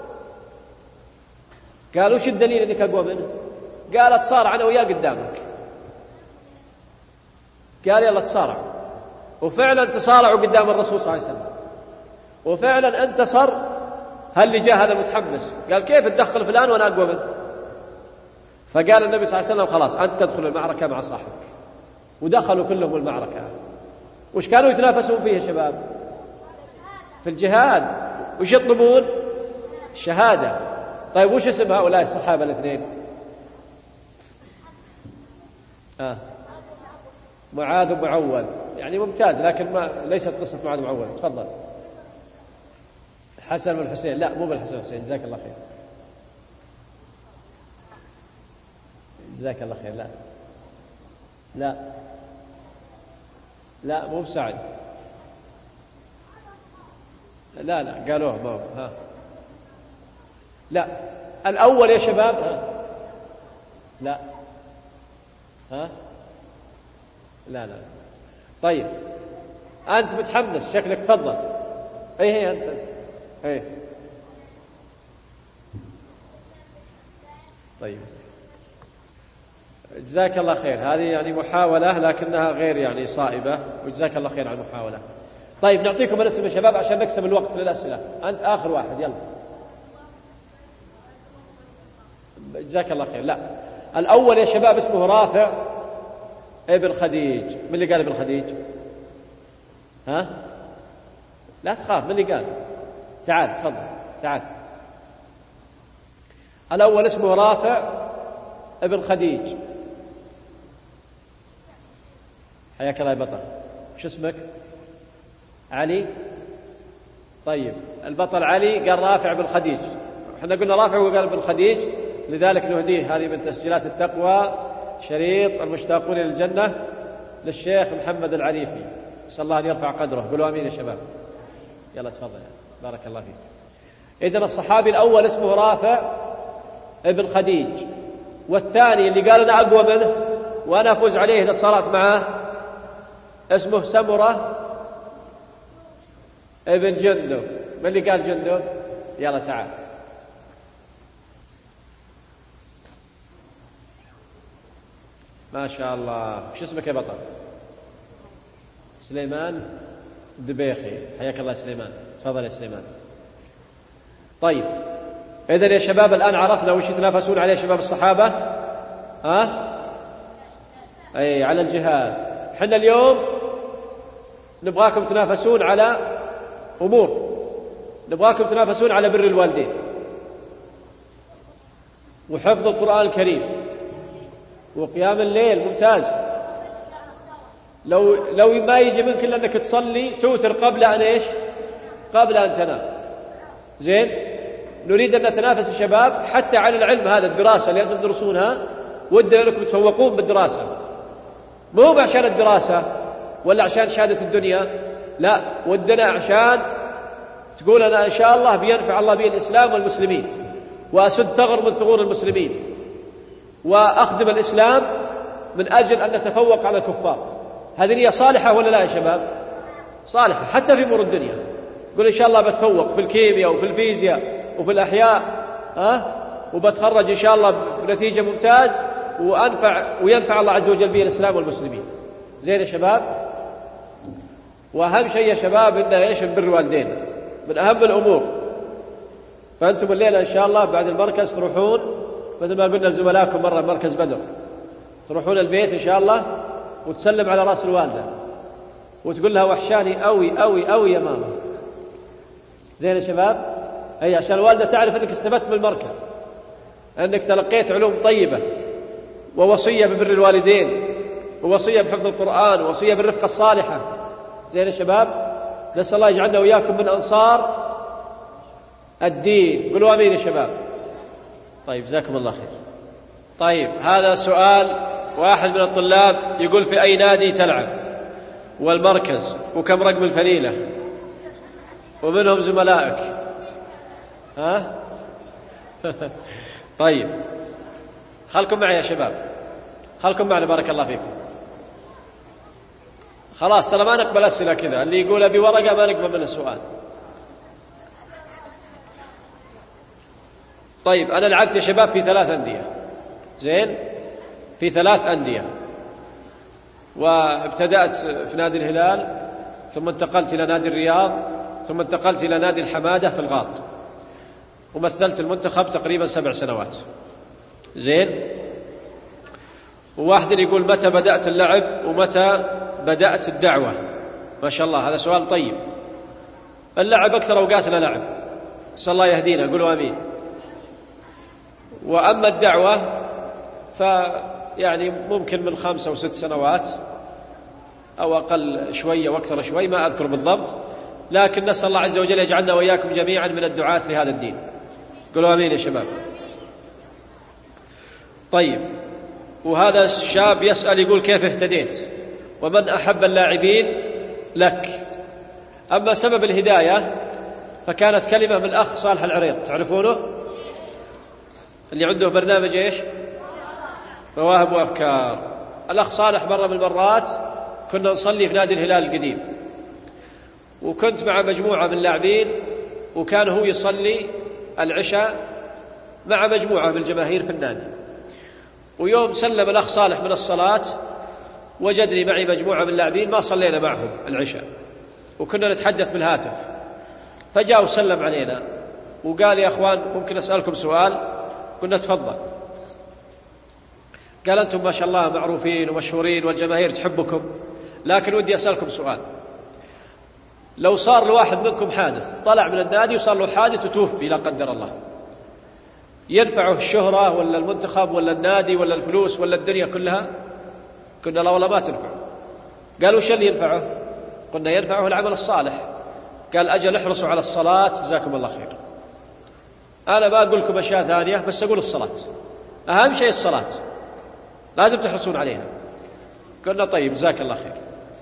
قال: وش الدليل أنك أقوى منه؟ قال: اتصارع أنا وياه قدامك. قال: يلا تصارع. وفعلا تصارعوا قدام الرسول صلى الله عليه وسلم، وفعلا انتصر. هل اللي جاء هذا متحمس قال: كيف تدخل فلان وأنا أقوى منه؟ فقال النبي صلى الله عليه وسلم: خلاص، أنت تدخل المعركة مع صاحبك. ودخلوا كلهم المعركة. وش كانوا يتنافسون فيه يا شباب؟ في الجهاد. وش يطلبون؟ الشهادة. طيب وش اسم هؤلاء الصحابة الاثنين؟ معاذ ومعوذ، يعني ممتاز، لكن ليست قصة معاذ ومعوذ. تفضل. الحسن والحسين. لا، مو بالحسن والحسين، جزاك الله خير، جزاك الله خير. لا مو بسعد. لا قالوه ما لا، الأول يا شباب. لا. طيب أنت متحمس شكلك، تفضل. هي أنت. طيب، جزاك الله خير. هذه يعني محاولة لكنها غير يعني صائبة، وجزاك الله خير على المحاولة. طيب نعطيكم الاسم يا شباب عشان نكسب الوقت للأسئلة. أنت آخر واحد، يلا. جزاك الله خير. لا، الأول يا شباب اسمه رافع ابن خديج. من اللي قال ابن خديج؟ لا تخاف، من اللي قال؟ تعال تفضل، تعال. الأول اسمه رافع ابن خديج. حياك الله يا بطل. وش اسمك؟ علي. طيب، البطل علي قال رافع بن خديج. احنا قلنا رافع وقال ابن خديج، لذلك نهديه هذه من تسجيلات التقوى، شريط المشتاقون إلى الجنة للشيخ محمد العريفي. نسأل الله أن يرفع قدره. قولوا آمين يا شباب. يلا تفضل، بارك الله فيك. إذن الصحابي الأول اسمه رافع ابن خديج، والثاني اللي قال أنا أقوى منه وأنا أفوز عليه إذا صارت معه اسمه سمرة ابن جندب. من اللي قال جندب؟ يلا تعال. ما شاء الله. وش اسمك يا بطل؟ سليمان دبيخي. حياك الله سليمان، تفضل يا سليمان. طيب، إذن يا شباب الآن عرفنا وش يتنافسون عليه شباب الصحابة. على الجهاد. حنا اليوم نبغاكم تنافسون على أمور، نبغاكم تنافسون على بر الوالدين وحفظ القرآن الكريم وقيام الليل. ممتاز. لو ما يجي منك إلا أنك تصلي توتر قبل أن إيش؟ قبل أن تنام. زين. نريد أن نتنافس الشباب حتى على العلم هذا، الدراسة اللي أنتم تدرسونها ودنا أنكم تفوقون بالدراسة، مو عشان الدراسة ولا عشان شهادة الدنيا، لا، ودنا عشان تقول أنا إن شاء الله بينفع الله به الإسلام والمسلمين، وأسد ثغر من ثغور المسلمين، وأخدم الإسلام من أجل أن نتفوق على الكفار. هذه نية صالحة ولا لا يا شباب؟ صالحة. حتى في أمور الدنيا قل إن شاء الله بتفوق في الكيمياء وفي الفيزياء وفي الأحياء، وبتخرج إن شاء الله بنتيجة ممتاز وينفع الله عز وجل به الإسلام والمسلمين. زين يا شباب. وأهم شيء يا شباب إنه إيش؟ بر الوالدين من أهم الأمور. فأنتم الليلة إن شاء الله بعد المركز تروحون مثل ما قلنا لزملائكم مرة مركز بدر، تروحون البيت إن شاء الله وتسلم على رأس الوالدة وتقول لها وحشاني أوي أوي أوي يا ماما. زين يا شباب. أي عشان الوالدة تعرف أنك استفدت من المركز، أنك تلقيت علوم طيبة ووصية ببر الوالدين ووصية بحفظ القرآن ووصية بالرفقة الصالحة. زين يا شباب. نسأل الله يجعلنا وإياكم من أنصار الدين. قولوا آمين يا شباب. طيب جزاكم الله خير. طيب هذا سؤال واحد من الطلاب يقول في أي نادي تلعب والمركز وكم رقم الفنيلة ومنهم زملائك؟ ها؟ طيب خلكم معي يا شباب، خلكم معنا بارك الله فيكم. خلاص ترى ما نقبل أسئلة كذا، اللي يقول أبي ورقة ما نقبل منه السؤال. طيب أنا لعبت يا شباب في 3 أندية. زين، في 3 أندية، وابتدأت في نادي الهلال، ثم انتقلت إلى نادي الرياض، ثم انتقلت إلى نادي الحمادة في الغاط، ومثلت المنتخب تقريبا 7 سنوات. زين. وواحد يقول متى بدأت اللعب ومتى بدأت الدعوة؟ ما شاء الله هذا سؤال طيب. اللعب أكثر أوقاتنا لعب، نسأل الله يهدينا، قولوا آمين. وأما الدعوة فيعني ممكن من 5 أو 6 سنوات أو أقل شوية وأكثر شوي، ما أذكر بالضبط، لكن نسأل الله عز وجل يجعلنا وإياكم جميعا من الدعاة لهذا الدين. قولوا آمين يا شباب. طيب وهذا الشاب يسأل يقول كيف اهتديت ومن أحب اللاعبين لك؟ أما سبب الهداية فكانت كلمة من أخ صالح العريض، تعرفونه اللي عنده برنامج إيش؟ مواهب وأفكار. الأخ صالح مرة من المرات كنا نصلي في نادي الهلال القديم، وكنت مع مجموعة من اللاعبين، وكان هو يصلي العشاء مع مجموعة من الجماهير في النادي. ويوم سلم الأخ صالح من الصلاة وجدني معي مجموعة من اللاعبين ما صلينا معهم العشاء، وكنا نتحدث بالهاتف، فجاء وسلم علينا وقال يا أخوان ممكن أسألكم سؤال؟ قلنا تفضل. قال أنتم ما شاء الله معروفين ومشهورين والجماهير تحبكم، لكن ودي أسألكم سؤال. لو صار لواحد منكم حادث، طلع من النادي وصار له حادث وتوفي لا قدر الله، ينفعه الشهرة ولا المنتخب ولا النادي ولا الفلوس ولا الدنيا كلها؟ قلنا لا والله ما تنفعه. قال وش اللي ينفعه؟ قلنا ينفعه العمل الصالح. قال أجل احرصوا على الصلاة جزاكم الله خير. أنا ما أقول لكم أشياء ثانية، بس أقول الصلاة أهم شيء، الصلاة لازم تحرصون عليها. قلنا طيب جزاك الله خير.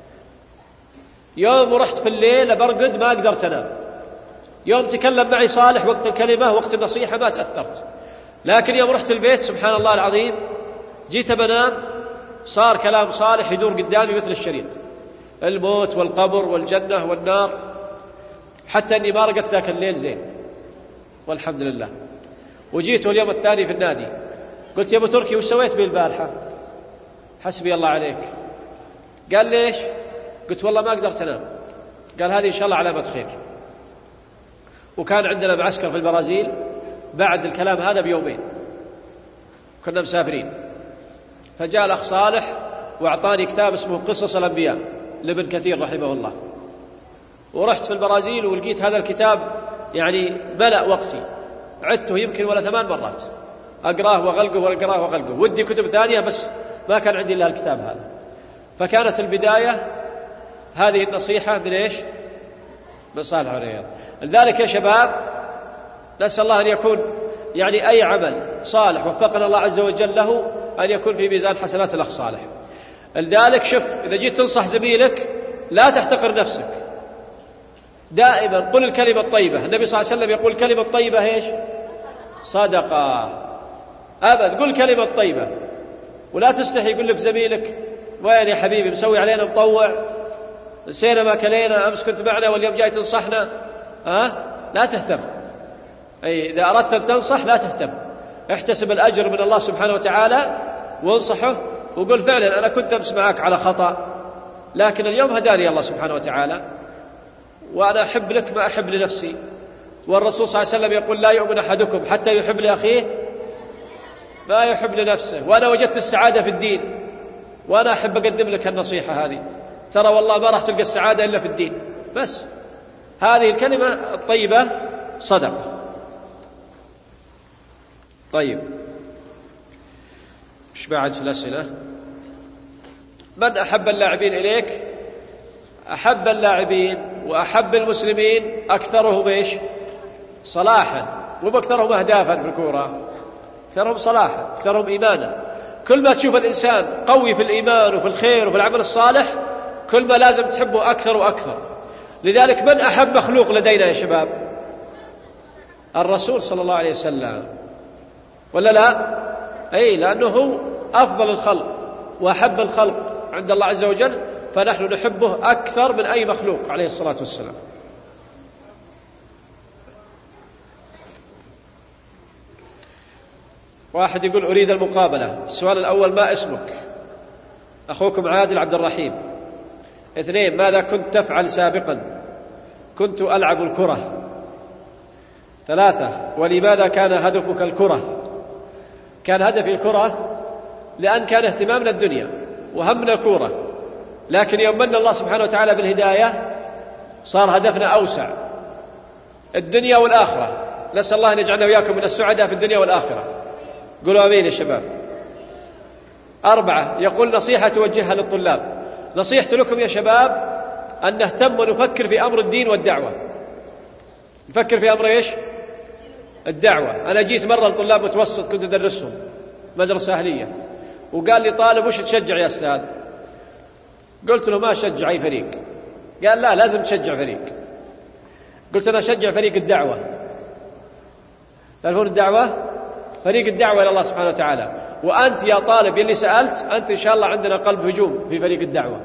يوم رحت في الليل برقد ما قدرت أنام، يوم تكلم معي صالح وقت الكلمة وقت النصيحة ما تأثرت، لكن يوم رحت البيت سبحان الله العظيم جيت بنام صار كلام صالح يدور قدامي مثل الشريط، الموت والقبر والجنة والنار، حتى أني ما رقدت ذاك الليل زين والحمد لله. وجيت اليوم الثاني في النادي قلت يا أبو تركي وش سويت بي البارحة؟ حسبي الله عليك. قال ليش؟ قلت والله ما قدرت أنام. قال هذه إن شاء الله علامة خير. وكان عندنا معسكر في البرازيل بعد الكلام هذا بيومين، كنا مسافرين، فجاء الأخ صالح وأعطاني كتاب اسمه قصص الأنبياء لابن كثير رحمه الله، ورحت في البرازيل ولقيت هذا الكتاب يعني ملأ وقتي، عدته يمكن ولا 8 مرات أقراه وأغلقه وأقراه وأغلقه، ودي كتب ثانية بس ما كان عندي إلا الكتاب هذا. فكانت البداية هذه النصيحة من إيش؟ من صالح العريض. لذلك يا شباب نسأل الله أن يكون يعني أي عمل صالح وفقنا الله عز وجل له أن يكون في ميزان حسنات الأخ صالح. لذلك شوف إذا جيت تنصح زميلك لا تحتقر نفسك، دائما قل الكلمة الطيبة. النبي صلى الله عليه وسلم يقول كلمة طيبة إيش؟ صدقة. أبد قل كلمة طيبة، ولا تستحي يقول لك زميلك وين يا حبيبي مسوي علينا مطوع، نسينا ما كلينا، أمس كنت معنا واليوم جاي تنصحنا. لا تهتم. أي إذا أردت أن تنصح لا تهتم، احتسب الأجر من الله سبحانه وتعالى وانصحه وقل فعلا أنا كنت أمس معك على خطأ، لكن اليوم هداني الله سبحانه وتعالى وأنا أحب لك ما أحب لنفسي، والرسول صلى الله عليه وسلم يقول لا يؤمن أحدكم حتى يحب لأخيه ما يحب لنفسه، وأنا وجدت السعادة في الدين وأنا أحب أقدم لك النصيحة هذه، ترى والله ما راح تلقى السعادة إلا في الدين. بس هذه الكلمة الطيبة صدقة. طيب إيش بعد في الأسئلة؟ من أحب اللاعبين إليك؟ أحب اللاعبين وأحب المسلمين أكثرهم إيش؟ صلاحا، مو أكثرهم أهدافا في الكورة، أكثرهم صلاحا، أكثرهم إيمانا. كل ما تشوف الإنسان قوي في الإيمان وفي الخير وفي العمل الصالح كل ما لازم تحبه أكثر وأكثر. لذلك من أحب مخلوق لدينا يا شباب؟ الرسول صلى الله عليه وسلم، ولا لا؟ أي، لأنه هو أفضل الخلق وأحب الخلق عند الله عز وجل، فنحن نحبه أكثر من أي مخلوق عليه الصلاة والسلام. واحد يقول أريد المقابلة. السؤال الأول ما اسمك؟ أخوكم عادل عبد الرحيم. 2 ماذا كنت تفعل سابقا؟ كنت ألعب الكرة. 3 ولماذا كان هدفك الكرة؟ كان هدفي الكرة لأن كان اهتمامنا الدنيا وهمنا الكرة، لكن يوم من الله سبحانه وتعالى بالهداية صار هدفنا أوسع، الدنيا والآخرة. نسأل الله أن يجعلنا وإياكم من السعداء في الدنيا والآخرة. قولوا آمين يا شباب. 4 يقول نصيحة توجهها للطلاب. نصيحتي لكم يا شباب أن نهتم ونفكر في أمر الدين والدعوة. نفكر في أمر إيش؟ الدعوة. أنا جيت مرة لطلاب متوسط كنت أدرسهم مدرسة أهلية، وقال لي طالب وش تشجع يا أستاذ؟ قلت له ما أشجع أي فريق. قال لا لازم تشجع فريق. قلت أنا أشجع فريق الدعوة. تعرفون الدعوة؟ فريق الدعوة إلى الله سبحانه وتعالى. وأنت يا طالب يلي سألت أنت إن شاء الله عندنا قلب هجوم في فريق الدعوة.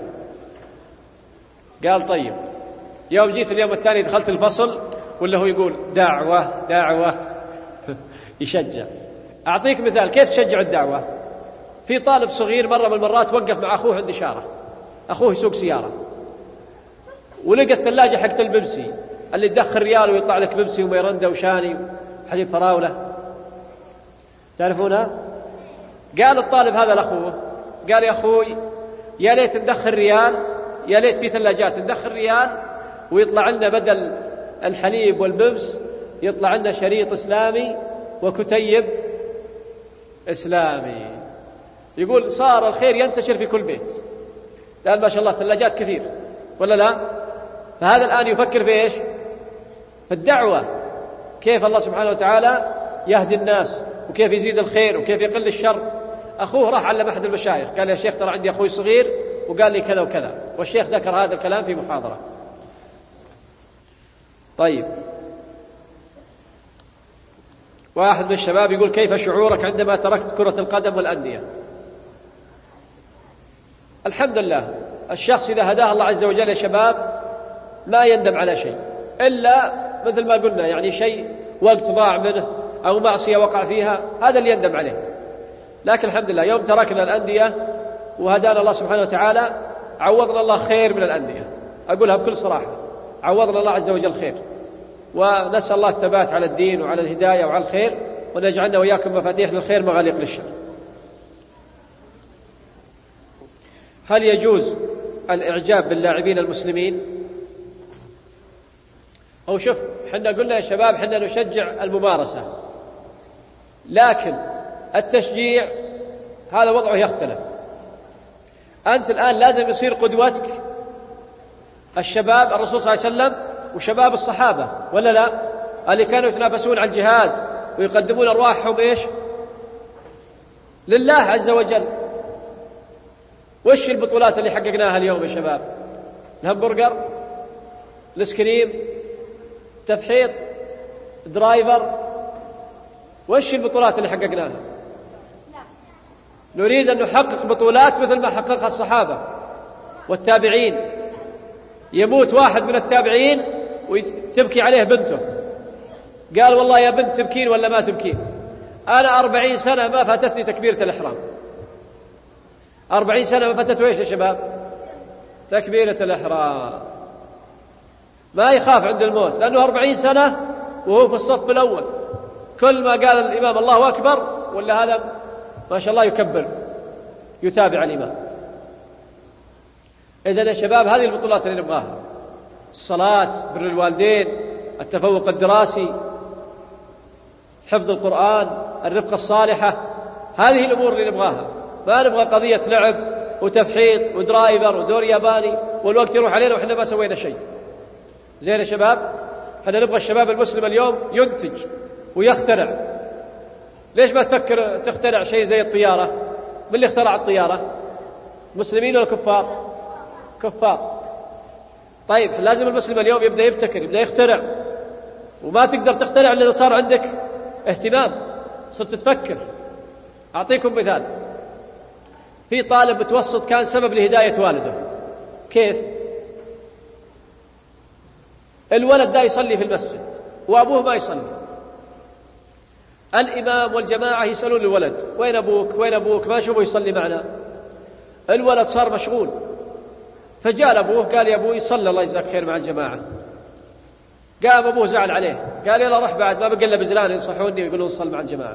قال طيب. يوم جيت اليوم الثاني دخلت الفصل ولا هو يقول دعوة دعوة يشجع. أعطيك مثال كيف تشجع الدعوة. في طالب صغير مرة من المرات وقف مع أخوه عند إشارة، أخوه يسوق سيارة ولقى الثلاجة حقت البيبسي اللي تدخل ريال ويطلع لك بيبسي وميرندا وشاني وحليب فراولة، تعرفونها؟ قال الطالب هذا لأخوه، قال يا أخوي يا ليت ندخل ريال، يا ليت في ثلاجات ندخل ريال ويطلع لنا بدل الحليب والبيبس يطلع لنا شريط إسلامي وكتيب إسلامي. يقول صار الخير ينتشر في كل بيت، لأن ما شاء الله ثلاجات كثير ولا لا؟ فهذا الآن يفكر في إيش؟ في الدعوة، كيف الله سبحانه وتعالى يهدي الناس وكيف يزيد الخير وكيف يقل الشر. أخوه راح علم أحد المشايخ قال يا شيخ ترى عندي أخوي صغير وقال لي كذا وكذا، والشيخ ذكر هذا الكلام في محاضرة. طيب واحد من الشباب يقول كيف شعورك عندما تركت كرة القدم والأندية؟ الحمد لله، الشخص إذا هداه الله عز وجل يا شباب لا يندم على شيء، إلا مثل ما قلنا يعني شيء وقت ضاع منه أو معصية وقع فيها هذا اللي يندم عليه. لكن الحمد لله يوم تركنا الأندية وهدانا الله سبحانه وتعالى عوضنا الله خير من الأندية، أقولها بكل صراحة، عوضنا الله عز وجل خير، ونسأل الله الثبات على الدين وعلى الهداية وعلى الخير، ونجعلنا وإياكم مفاتيح للخير مغاليق للشر. هل يجوز الإعجاب باللاعبين المسلمين؟ أو شوف حنا قلنا يا شباب حنا نشجع الممارسة، لكن التشجيع هذا وضعه يختلف. أنت الآن لازم يصير قدوتك الشباب الرسول صلى الله عليه وسلم وشباب الصحابة ولا لا؟ اللي كانوا يتنافسون على الجهاد ويقدمون أرواحهم إيش؟ لله عز وجل. وش البطولات اللي حققناها اليوم يا شباب؟ الهمبرجر، الاسكريم، تفحيط، درايفر، وش البطولات اللي حققناها؟ نريد أن نحقق بطولات مثل ما حققها الصحابة والتابعين. يموت واحد من التابعين وتبكي عليه بنته، قال والله يا بنت تبكين ولا ما تبكين؟ أنا 40 سنة ما فاتتني تكبيرة الإحرام. 40 سنة ما فاتته إيش يا شباب؟ تكبيرة الإحرام. ما يخاف عند الموت، لأنه 40 سنة وهو في الصف الأول، كل ما قال الإمام الله أكبر ولا هذا ما شاء الله يكبر يتابع الإمام. إذن يا شباب هذه البطولات اللي نبغاها: الصلاة، بر الوالدين، التفوق الدراسي، حفظ القرآن، الرفقة الصالحة، هذه الأمور اللي نبغاها. ما نبغى قضية لعب وتفحيط ودرايفر ودور ياباني والوقت يروح علينا وإحنا ما سوينا شيء. زين يا شباب، احنا نبغى الشباب المسلم اليوم ينتج ويخترع. ليش ما تفكر تخترع شيء زي الطيارة؟ من اللي اخترع الطيارة؟ مسلمين ولا كفار؟ كفار. طيب لازم المسلم اليوم يبدأ يبتكر، يبدأ يخترع، وما تقدر تخترع إلا إذا صار عندك اهتمام، صرت تفكر. أعطيكم مثال: في طالب متوسط كان سبب لهداية والده. كيف؟ الولد دا يصلي في المسجد وأبوه ما يصلي، الإمام والجماعة يسألون الولد: وين أبوك؟ وين أبوك؟ ما شوفه يصلي معنا. الولد صار مشغول، فجاء أبوه قال: يا أبوي صلى الله يجزاك خير مع الجماعة. قام أبوه زعل عليه، قال: يلا رح بعد، ما بقى إلا بزلان ينصحوني ويقولون صل مع الجماعة.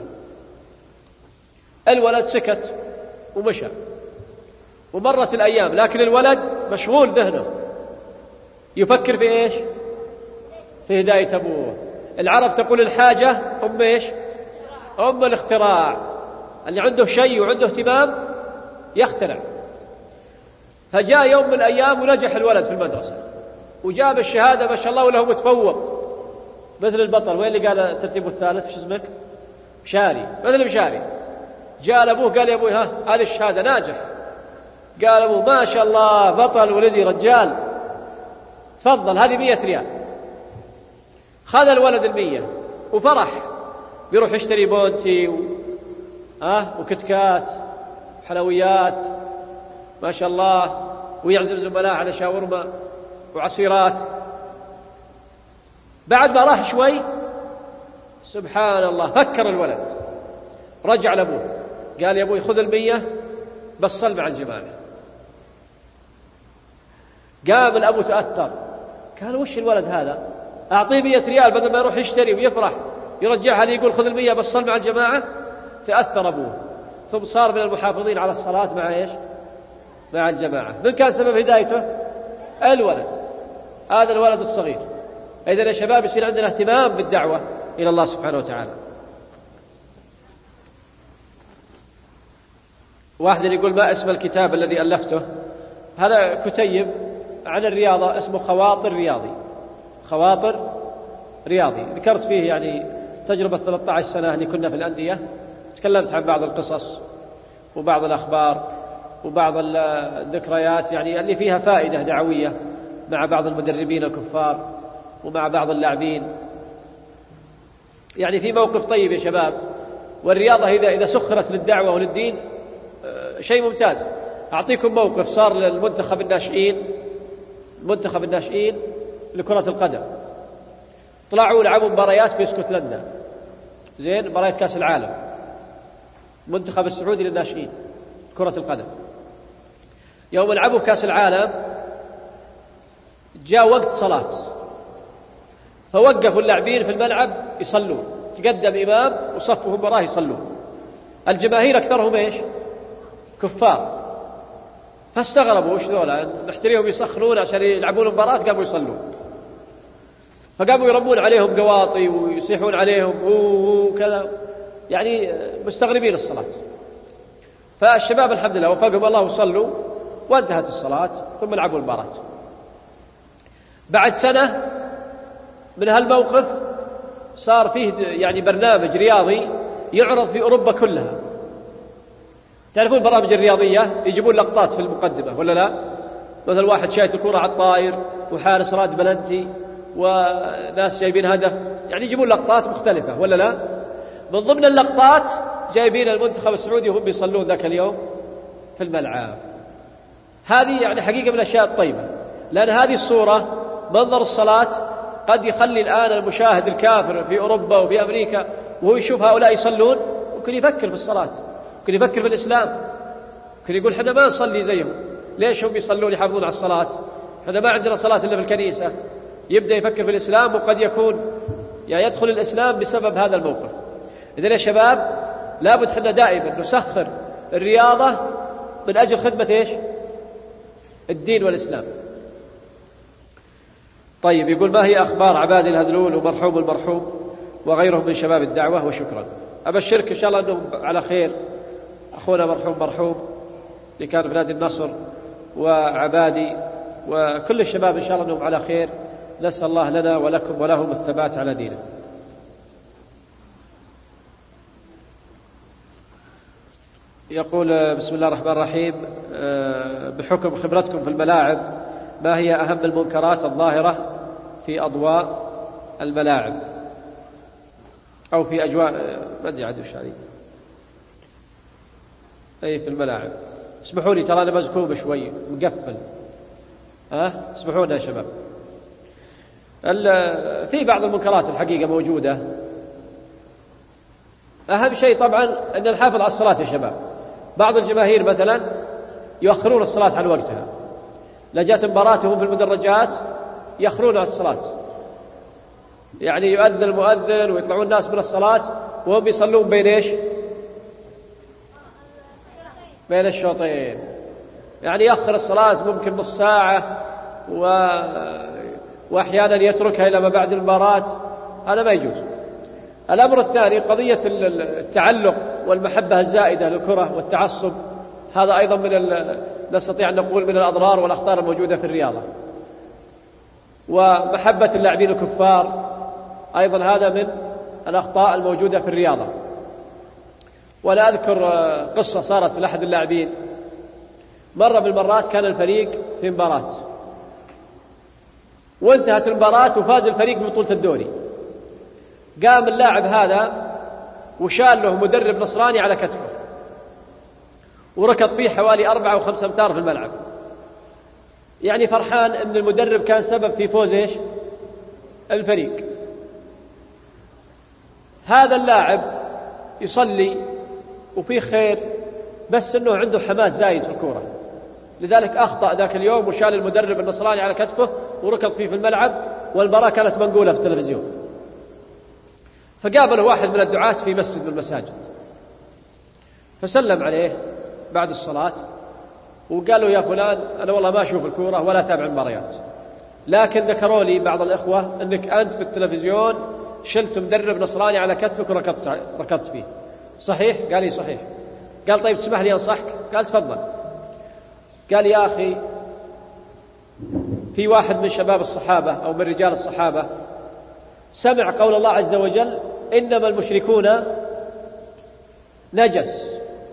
الولد سكت ومشى، ومرت الأيام، لكن الولد مشغول ذهنه يفكر في إيش؟ في هداية أبوه. العرب تقول الحاجة أم إيش؟ أم الاختراع. اللي عنده شيء وعنده اهتمام يخترع. فجاء يوم من الأيام ونجح الولد في المدرسة وجاب الشهادة ما شاء الله وله متفوق مثل البطل. وين اللي قال ترتيبه الثالث؟ شو اسمك؟ مشاري، مثل مشاري. جاء لأبوه قال: يا أبوي ها هذه الشهادة، ناجح. قال أبوه: ما شاء الله بطل ولدي، رجال، تفضل هذه 100 ريال. خذ الولد 100 وفرح، بيروح يشتري بونتي وكتكات وحلويات ما شاء الله، ويعزم زملائه على شاورما وعصيرات. بعد ما راح شوي سبحان الله فكر الولد، رجع لأبوه قال: يا أبوي خذ 100 بس صل مع الجماعة. قام الأبو تأثر، قال: وش الولد هذا؟ أعطيه 100 ريال بدل ما يروح يشتري ويفرح يرجعها لي يقول خذ 100 بس صل مع الجماعة. تأثر أبوه، ثم صار من المحافظين على الصلاة مع إيش؟ مع الجماعة. من كان سبب هدايته؟ الولد، هذا الولد الصغير. إذن يا شباب يصير عندنا اهتمام بالدعوة إلى الله سبحانه وتعالى. واحد يقول: ما اسم الكتاب الذي ألفته؟ هذا كتيب عن الرياضة اسمه خواطر رياضي. خواطر رياضي، ذكرت فيه يعني تجربة 13 سنة اللي كنا في الأندية، تكلمت عن بعض القصص وبعض الأخبار وبعض الذكريات يعني اللي فيها فائدة دعوية مع بعض المدربين الكفار ومع بعض اللاعبين. يعني في موقف طيب يا شباب. والرياضة إذا سخرت للدعوة وللدين شيء ممتاز. أعطيكم موقف صار للمنتخب الناشئين، منتخب الناشئين لكرة القدم. طلعوا لعبوا مباريات في اسكتلندا، زين، مباريات كأس العالم، المنتخب السعودي للناشئين كرة القدم. يوم لعبوا كأس العالم جاء وقت صلاة، فوقفوا اللاعبين في الملعب يصلون، تقدم إمام وصفهم وراه يصلون. الجماهير أكثرهم إيش؟ كفار. فاستغربوا: وش ذولا نحتريهم يسخنون عشان يلعبون المباراة؟ قاموا يصلون، فقاموا يرمون عليهم قواطي ويصيحون عليهم وكذا، يعني مستغربين الصلاة. فالشباب الحمد لله وفقهم الله وصلوا وانتهت الصلاة، ثم لعبوا المباراة. بعد سنة من هالموقف صار فيه يعني برنامج رياضي يعرض في أوروبا كلها. تعرفون البرامج الرياضية يجيبون لقطات في المقدمة ولا لا؟ مثل واحد شايت الكرة على الطائر وحارس راد بلنتي وناس جايبين هدف، يعني يجيبون لقطات مختلفة ولا لا؟ من ضمن اللقطات جايبين المنتخب السعودي وهم بيصلون ذاك اليوم في الملعب. هذه يعني حقيقة من الأشياء الطيبة، لأن هذه الصورة منظر الصلاة قد يخلي الآن المشاهد الكافر في أوروبا وفي أمريكا وهو يشوف هؤلاء يصلون ممكن يفكر في الصلاة، ممكن يفكر في الإسلام، ممكن يقول حنا ما نصلي زيهم، ليش هم يصلون يحافظون على الصلاة، حنا ما عندنا صلاة إلا في الكنيسة. يبدأ يفكر في الإسلام، وقد يكون يدخل الإسلام بسبب هذا الموقف. إذن يا شباب لابد حنا دائما نسخر الرياضة من أجل خدمة إيش؟ الدين والإسلام. طيب، يقول ما هي أخبار عبادي الهذلول ومرحوم المرحوم وغيرهم من شباب الدعوة؟ وشكرا. أبشرك إن شاء الله أنهم على خير. أخونا مرحوم اللي كان في نادي النصر، وعبادي، وكل الشباب إن شاء الله أنهم على خير. نسأل الله لنا ولكم ولهم الثبات على دينه. يقول بسم الله الرحمن الرحيم، بحكم خبرتكم في الملاعب ما هي أهم المنكرات الظاهرة في أضواء الملاعب أو في أجواء ما أدري عاد وش هذه في الملاعب؟ اسمحوا لي ترى أنا مزكوم شوي مقفل، اسمحوا لنا يا شباب. في بعض المنكرات الحقيقة موجودة. أهم شيء طبعا أن نحافظ على الصلاة يا شباب. بعض الجماهير مثلا يؤخرون الصلاة عن وقتها، لجات مباراتهم في المدرجات يأخرون على الصلاة، يعني يؤذن المؤذن ويطلعون الناس من الصلاة وهم يصلون بين إيش؟ بين الشوطين، يعني يأخر الصلاة ممكن نص ساعة وأحيانا يتركها إلى ما بعد المباراة. هذا ما يجوز. الأمر الثاني قضية التعلق والمحبة الزائدة للكرة والتعصب، هذا أيضا نستطيع أن نقول من الأضرار والأخطار الموجودة في الرياضة. ومحبة اللاعبين الكفار أيضا هذا من الأخطاء الموجودة في الرياضة. وأنا أذكر قصة صارت لأحد اللاعبين. مرة من المرات كان الفريق في مباراة، وانتهت المباراة وفاز الفريق ببطولة الدوري. قام اللاعب هذا وشال له مدرب نصراني على كتفه وركض فيه حوالي 4 أو 5 أمتار في الملعب، يعني فرحان أن المدرب كان سبب في فوز إيش؟ الفريق. هذا اللاعب يصلي وفيه خير، بس أنه عنده حماس زايد في الكورة، لذلك أخطأ ذاك اليوم وشال المدرب النصراني على كتفه وركض فيه في الملعب، والمباراة كانت منقولة في التلفزيون. فقابله واحد من الدعاة في مسجد من المساجد، فسلم عليه بعد الصلاة وقال له يا فلان أنا والله ما أشوف الكورة ولا أتابع المباريات، لكن ذكروا لي بعض الإخوة أنك أنت في التلفزيون شلت مدرب نصراني على كتفك وركضت فيه، صحيح؟ قال لي صحيح. قال طيب تسمح لي أنصحك؟ قال تفضل. قال يا أخي في واحد من شباب الصحابة أو من رجال الصحابة سمع قول الله عز وجل إنما المشركون نجس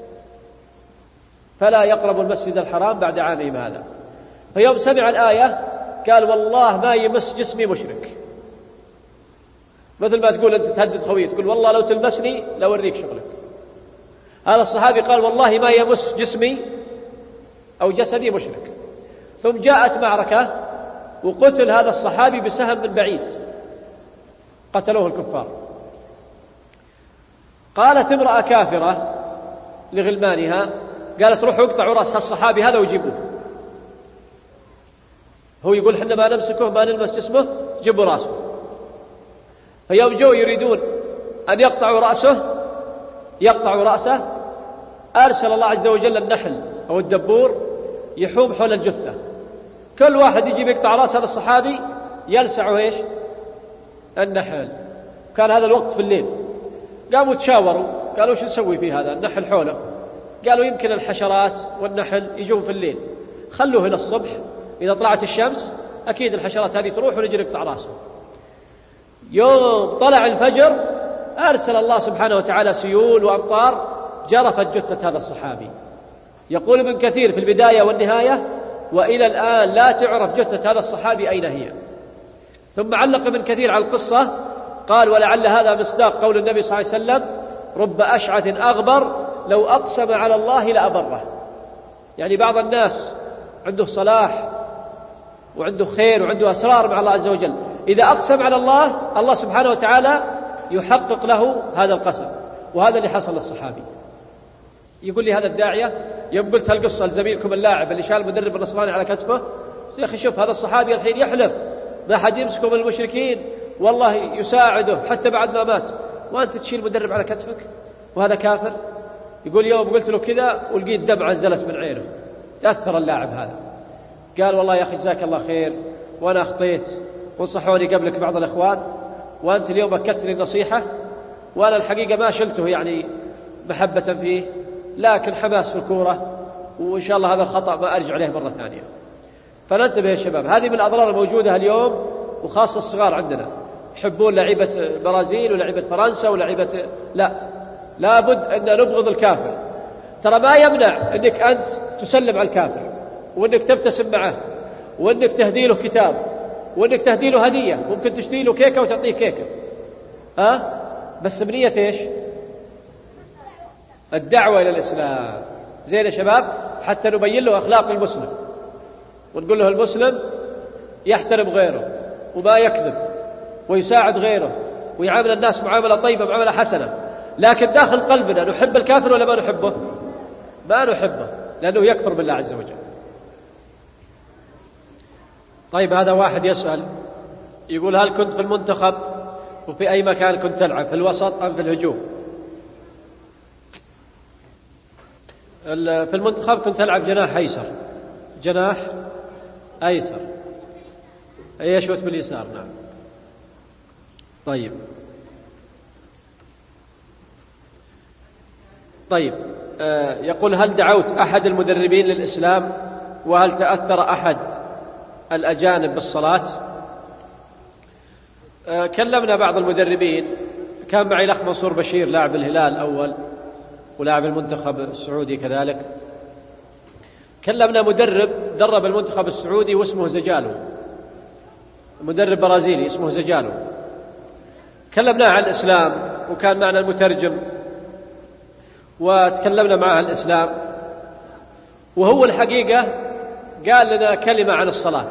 فلا يقربوا المسجد الحرام بعد عامهم هذا. فيوم سمع الآية قال والله ما يمس جسمي مشرك. مثل ما تقول أنت تهدد خويك تقول والله لو تلمسني لو أوريك شغلك. هذا الصحابي قال والله ما يمس جسمي أو جسدي مشرك. ثم جاءت معركة وقتل هذا الصحابي بسهم من بعيد، قتلوه الكفار. قالت امرأة كافرة لغلمانها قالت روحوا اقطعوا رأس الصحابي هذا وجيبوه. هو يقول حنا ما نمسكه ما نلمس جسمه، جيبوا رأسه. فيوم جو يريدون أن يقطعوا رأسه أرسل الله عز وجل النحل أو الدبور يحوم حول الجثة، كل واحد يجي يقطع رأس هذا الصحابي يلسعه إيش؟ النحل. كان هذا الوقت في الليل. قاموا تشاوروا قالوا شو نسوي في هذا النحل حوله؟ قالوا يمكن الحشرات والنحل يجون في الليل، خلوه إلى الصبح إذا طلعت الشمس أكيد الحشرات هذه تروح ونجي نقطع رأسه. يوم طلع الفجر أرسل الله سبحانه وتعالى سيول وأمطار جرفت جثة هذا الصحابي. يقول ابن كثير في البداية والنهاية وإلى الآن لا تعرف جثة هذا الصحابي أين هي. ثم علق ابن كثير على القصة قال ولعل هذا مصداق قول النبي صلى الله عليه وسلم رب أشعث أغبر لو أقسم على الله لأبره. يعني بعض الناس عنده صلاح وعنده خير وعنده أسرار مع الله عز وجل، إذا أقسم على الله الله سبحانه وتعالى يحقق له هذا القسم. وهذا اللي حصل للصحابي. يقول لي هذا الداعية يوم قلت هالقصة لزميلكم اللاعب اللي شال المدرب النصراني على كتفه، يا أخي شوف هذا الصحابي الحين يحلف ما حد يمسكه من المشركين والله يساعده حتى بعد ما مات، وأنت تشيل مدرب على كتفك وهذا كافر. يقول يوم قلت له كذا ولقيت دمعة نزلت من عينه، تأثر اللاعب هذا. قال والله يا أخي جزاك الله خير وأنا أخطيت ونصحوني قبلك بعض الإخوان، وأنت اليوم أكدت لي النصيحة، وأنا الحقيقة ما شلته يعني محبة فيه، لكن حماس في الكورة، وإن شاء الله هذا الخطأ ما أرجع عليه مرة ثانية. فننتبه يا شباب، هذه من الأضرار الموجودة اليوم، وخاصة الصغار عندنا يحبون لعيبة برازيل ولعيبة فرنسا ولعيبة، لا بد أن نبغض الكافر. ترى ما يمنع أنك أنت تسلم على الكافر وأنك تبتسم معه وأنك تهدي له كتاب وأنك تهدي له هدية، ممكن تشتري له كيكة وتعطيه كيكة، بس بنية إيش؟ الدعوة إلى الإسلام. زين يا شباب، حتى نبين له أخلاق المسلم ونقول له المسلم يحترم غيره وما يكذب ويساعد غيره ويعامل الناس معاملة طيبة معاملة حسنة، لكن داخل قلبنا نحب الكافر ولا ما نحبه؟ ما نحبه، لأنه يكفر بالله عز وجل. طيب هذا واحد يسأل يقول هل كنت في المنتخب وفي أي مكان كنت تلعب، في الوسط أم في الهجوم؟ في المنتخب كنت ألعب جناح أيسر، جناح أيسر، يشوت باليسار. نعم. طيب يقول هل دعوت أحد المدربين للإسلام، وهل تأثر أحد الأجانب بالصلاة؟ كلمنا بعض المدربين، كان معي الأخ منصور بشير لاعب الهلال أول ولاعب المنتخب السعودي كذلك. كلمنا مدرب درب المنتخب السعودي واسمه زجالو، مدرب برازيلي اسمه زجالو، كلمناه عن الإسلام وكان معنا المترجم وتكلمنا معه عن الإسلام، وهو الحقيقة قال لنا كلمة عن الصلاة.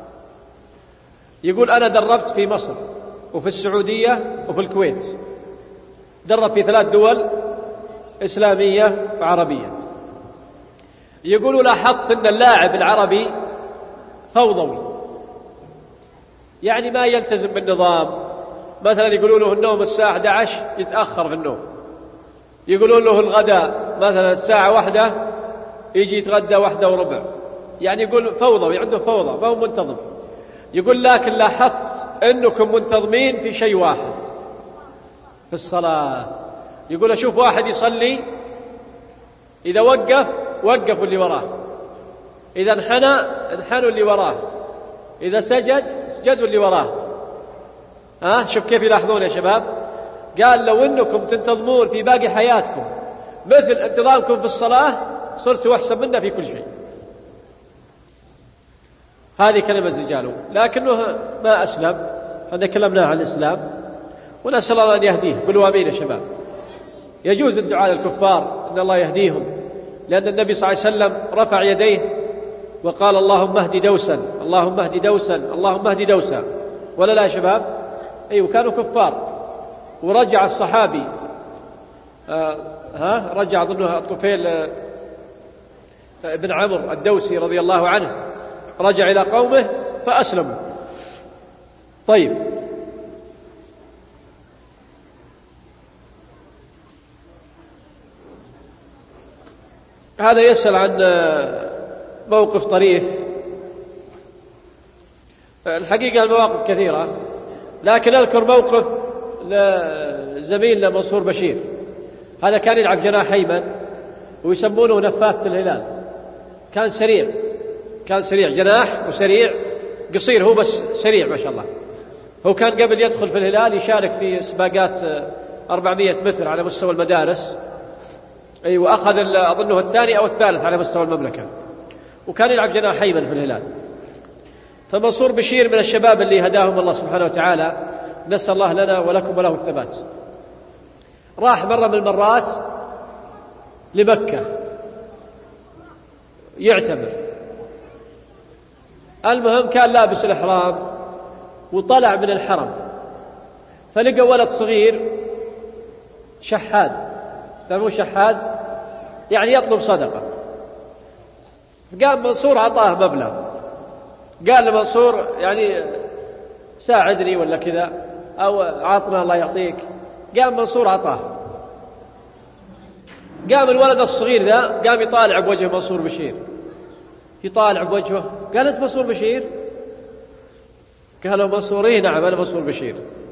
يقول أنا دربت في مصر وفي السعودية وفي الكويت، درب في 3 دول إسلامية وعربية. يقول لاحظت أن اللاعب العربي فوضوي، يعني ما يلتزم بالنظام. مثلا يقولوا له النوم الساعة 11 يتأخر في النوم، يقولون له الغداء مثلا الساعة 1 يجي يتغدى 1:15، يعني يقول فوضوي، عنده فوضى، ما هو منتظم. يقول لكن لاحظت أنكم منتظمين في شيء واحد، في الصلاة. يقول أشوف واحد يصلي إذا وقفوا اللي وراه، إذا انحنوا اللي وراه، إذا سجدوا اللي وراه. شوف كيف يلاحظون يا شباب. قال لو أنكم تنتظمون في باقي حياتكم مثل انتظامكم في الصلاة صرتوا أحسن منا في كل شيء. هذه كلمة زجالو، لكنه ما أسلم. احنا كلمناه عن الإسلام ونسأل الله أن يهديه. قلوا آمين يا شباب. يجوز الدعاء للكفار أن الله يهديهم، لأن النبي صلى الله عليه وسلم رفع يديه وقال اللهم اهد دوسا، اللهم اهد دوسا، اللهم اهد دوسا، ولا لا يا شباب؟ أيوة كانوا كفار. ورجع الصحابي رجع أظنه الطفيل بن عمرو الدوسي رضي الله عنه، رجع إلى قومه فأسلموا. طيب هذا يسأل عن موقف طريف. الحقيقة المواقف كثيرة، لكن أذكر موقف لزميلنا منصور بشير. هذا كان يلعب جناح أيمن ويسمونه نفاثة الهلال. كان سريع جناح وسريع قصير هو، بس سريع ما شاء الله. هو كان قبل يدخل في الهلال يشارك في سباقات 400 متر على مستوى المدارس، وأخذ أظنه الثاني أو الثالث على مستوى المملكة، وكان يلعب جناح أيمن في الهلال. فمنصور بشير من الشباب اللي هداهم الله سبحانه وتعالى، نسأل الله لنا ولكم وله الثبات. راح مرة من المرات لمكة يعتمر. المهم كان لابس الإحرام وطلع من الحرم، فلقى ولد صغير شحاد مو شحاذ يعني يطلب صدقة. قام منصور أعطاه مبلغ، قال لمنصور يعني ساعدني ولا كذا أو عطنا الله يعطيك. قام منصور أعطاه. قام الولد الصغير ذا قام يطالع بوجه منصور بشير، يطالع بوجهه، قال أنت منصور بشير؟ قالوا منصوري نعم أنا منصور بشير.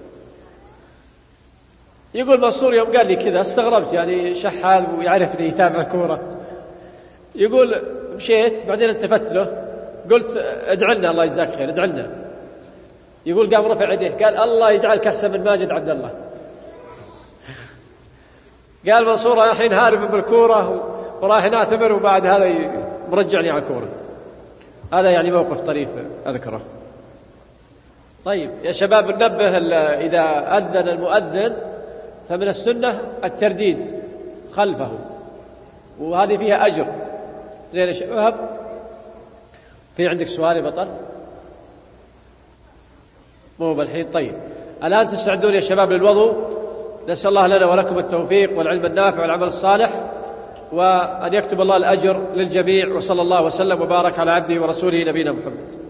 يقول منصور يوم قال لي كذا استغربت، يعني شحاذ ويعرفني يتابع كورة. يقول مشيت بعدين التفت له قلت ادعي لنا الله يجزاك خير ادعي لنا. يقول قام رفع يديه قال الله يجعلك أحسن من ماجد عبد الله. قال منصور الحين هارب بالكورة وراح نعتمر وبعد هذا مرجعني على الكورة. هذا يعني موقف طريف أذكره. طيب يا شباب ننبه إذا أذن المؤذن فمن السنة الترديد خلفه، وهذه فيها أجر. زين يا شباب، في عندك سؤال يا بطل؟ مو بالحين. طيب الآن تستعدون يا شباب للوضوء. نسأل الله لنا ولكم التوفيق والعلم النافع والعمل الصالح، وأن يكتب الله الأجر للجميع. وصلى الله وسلم وبارك على عبده ورسوله نبينا محمد.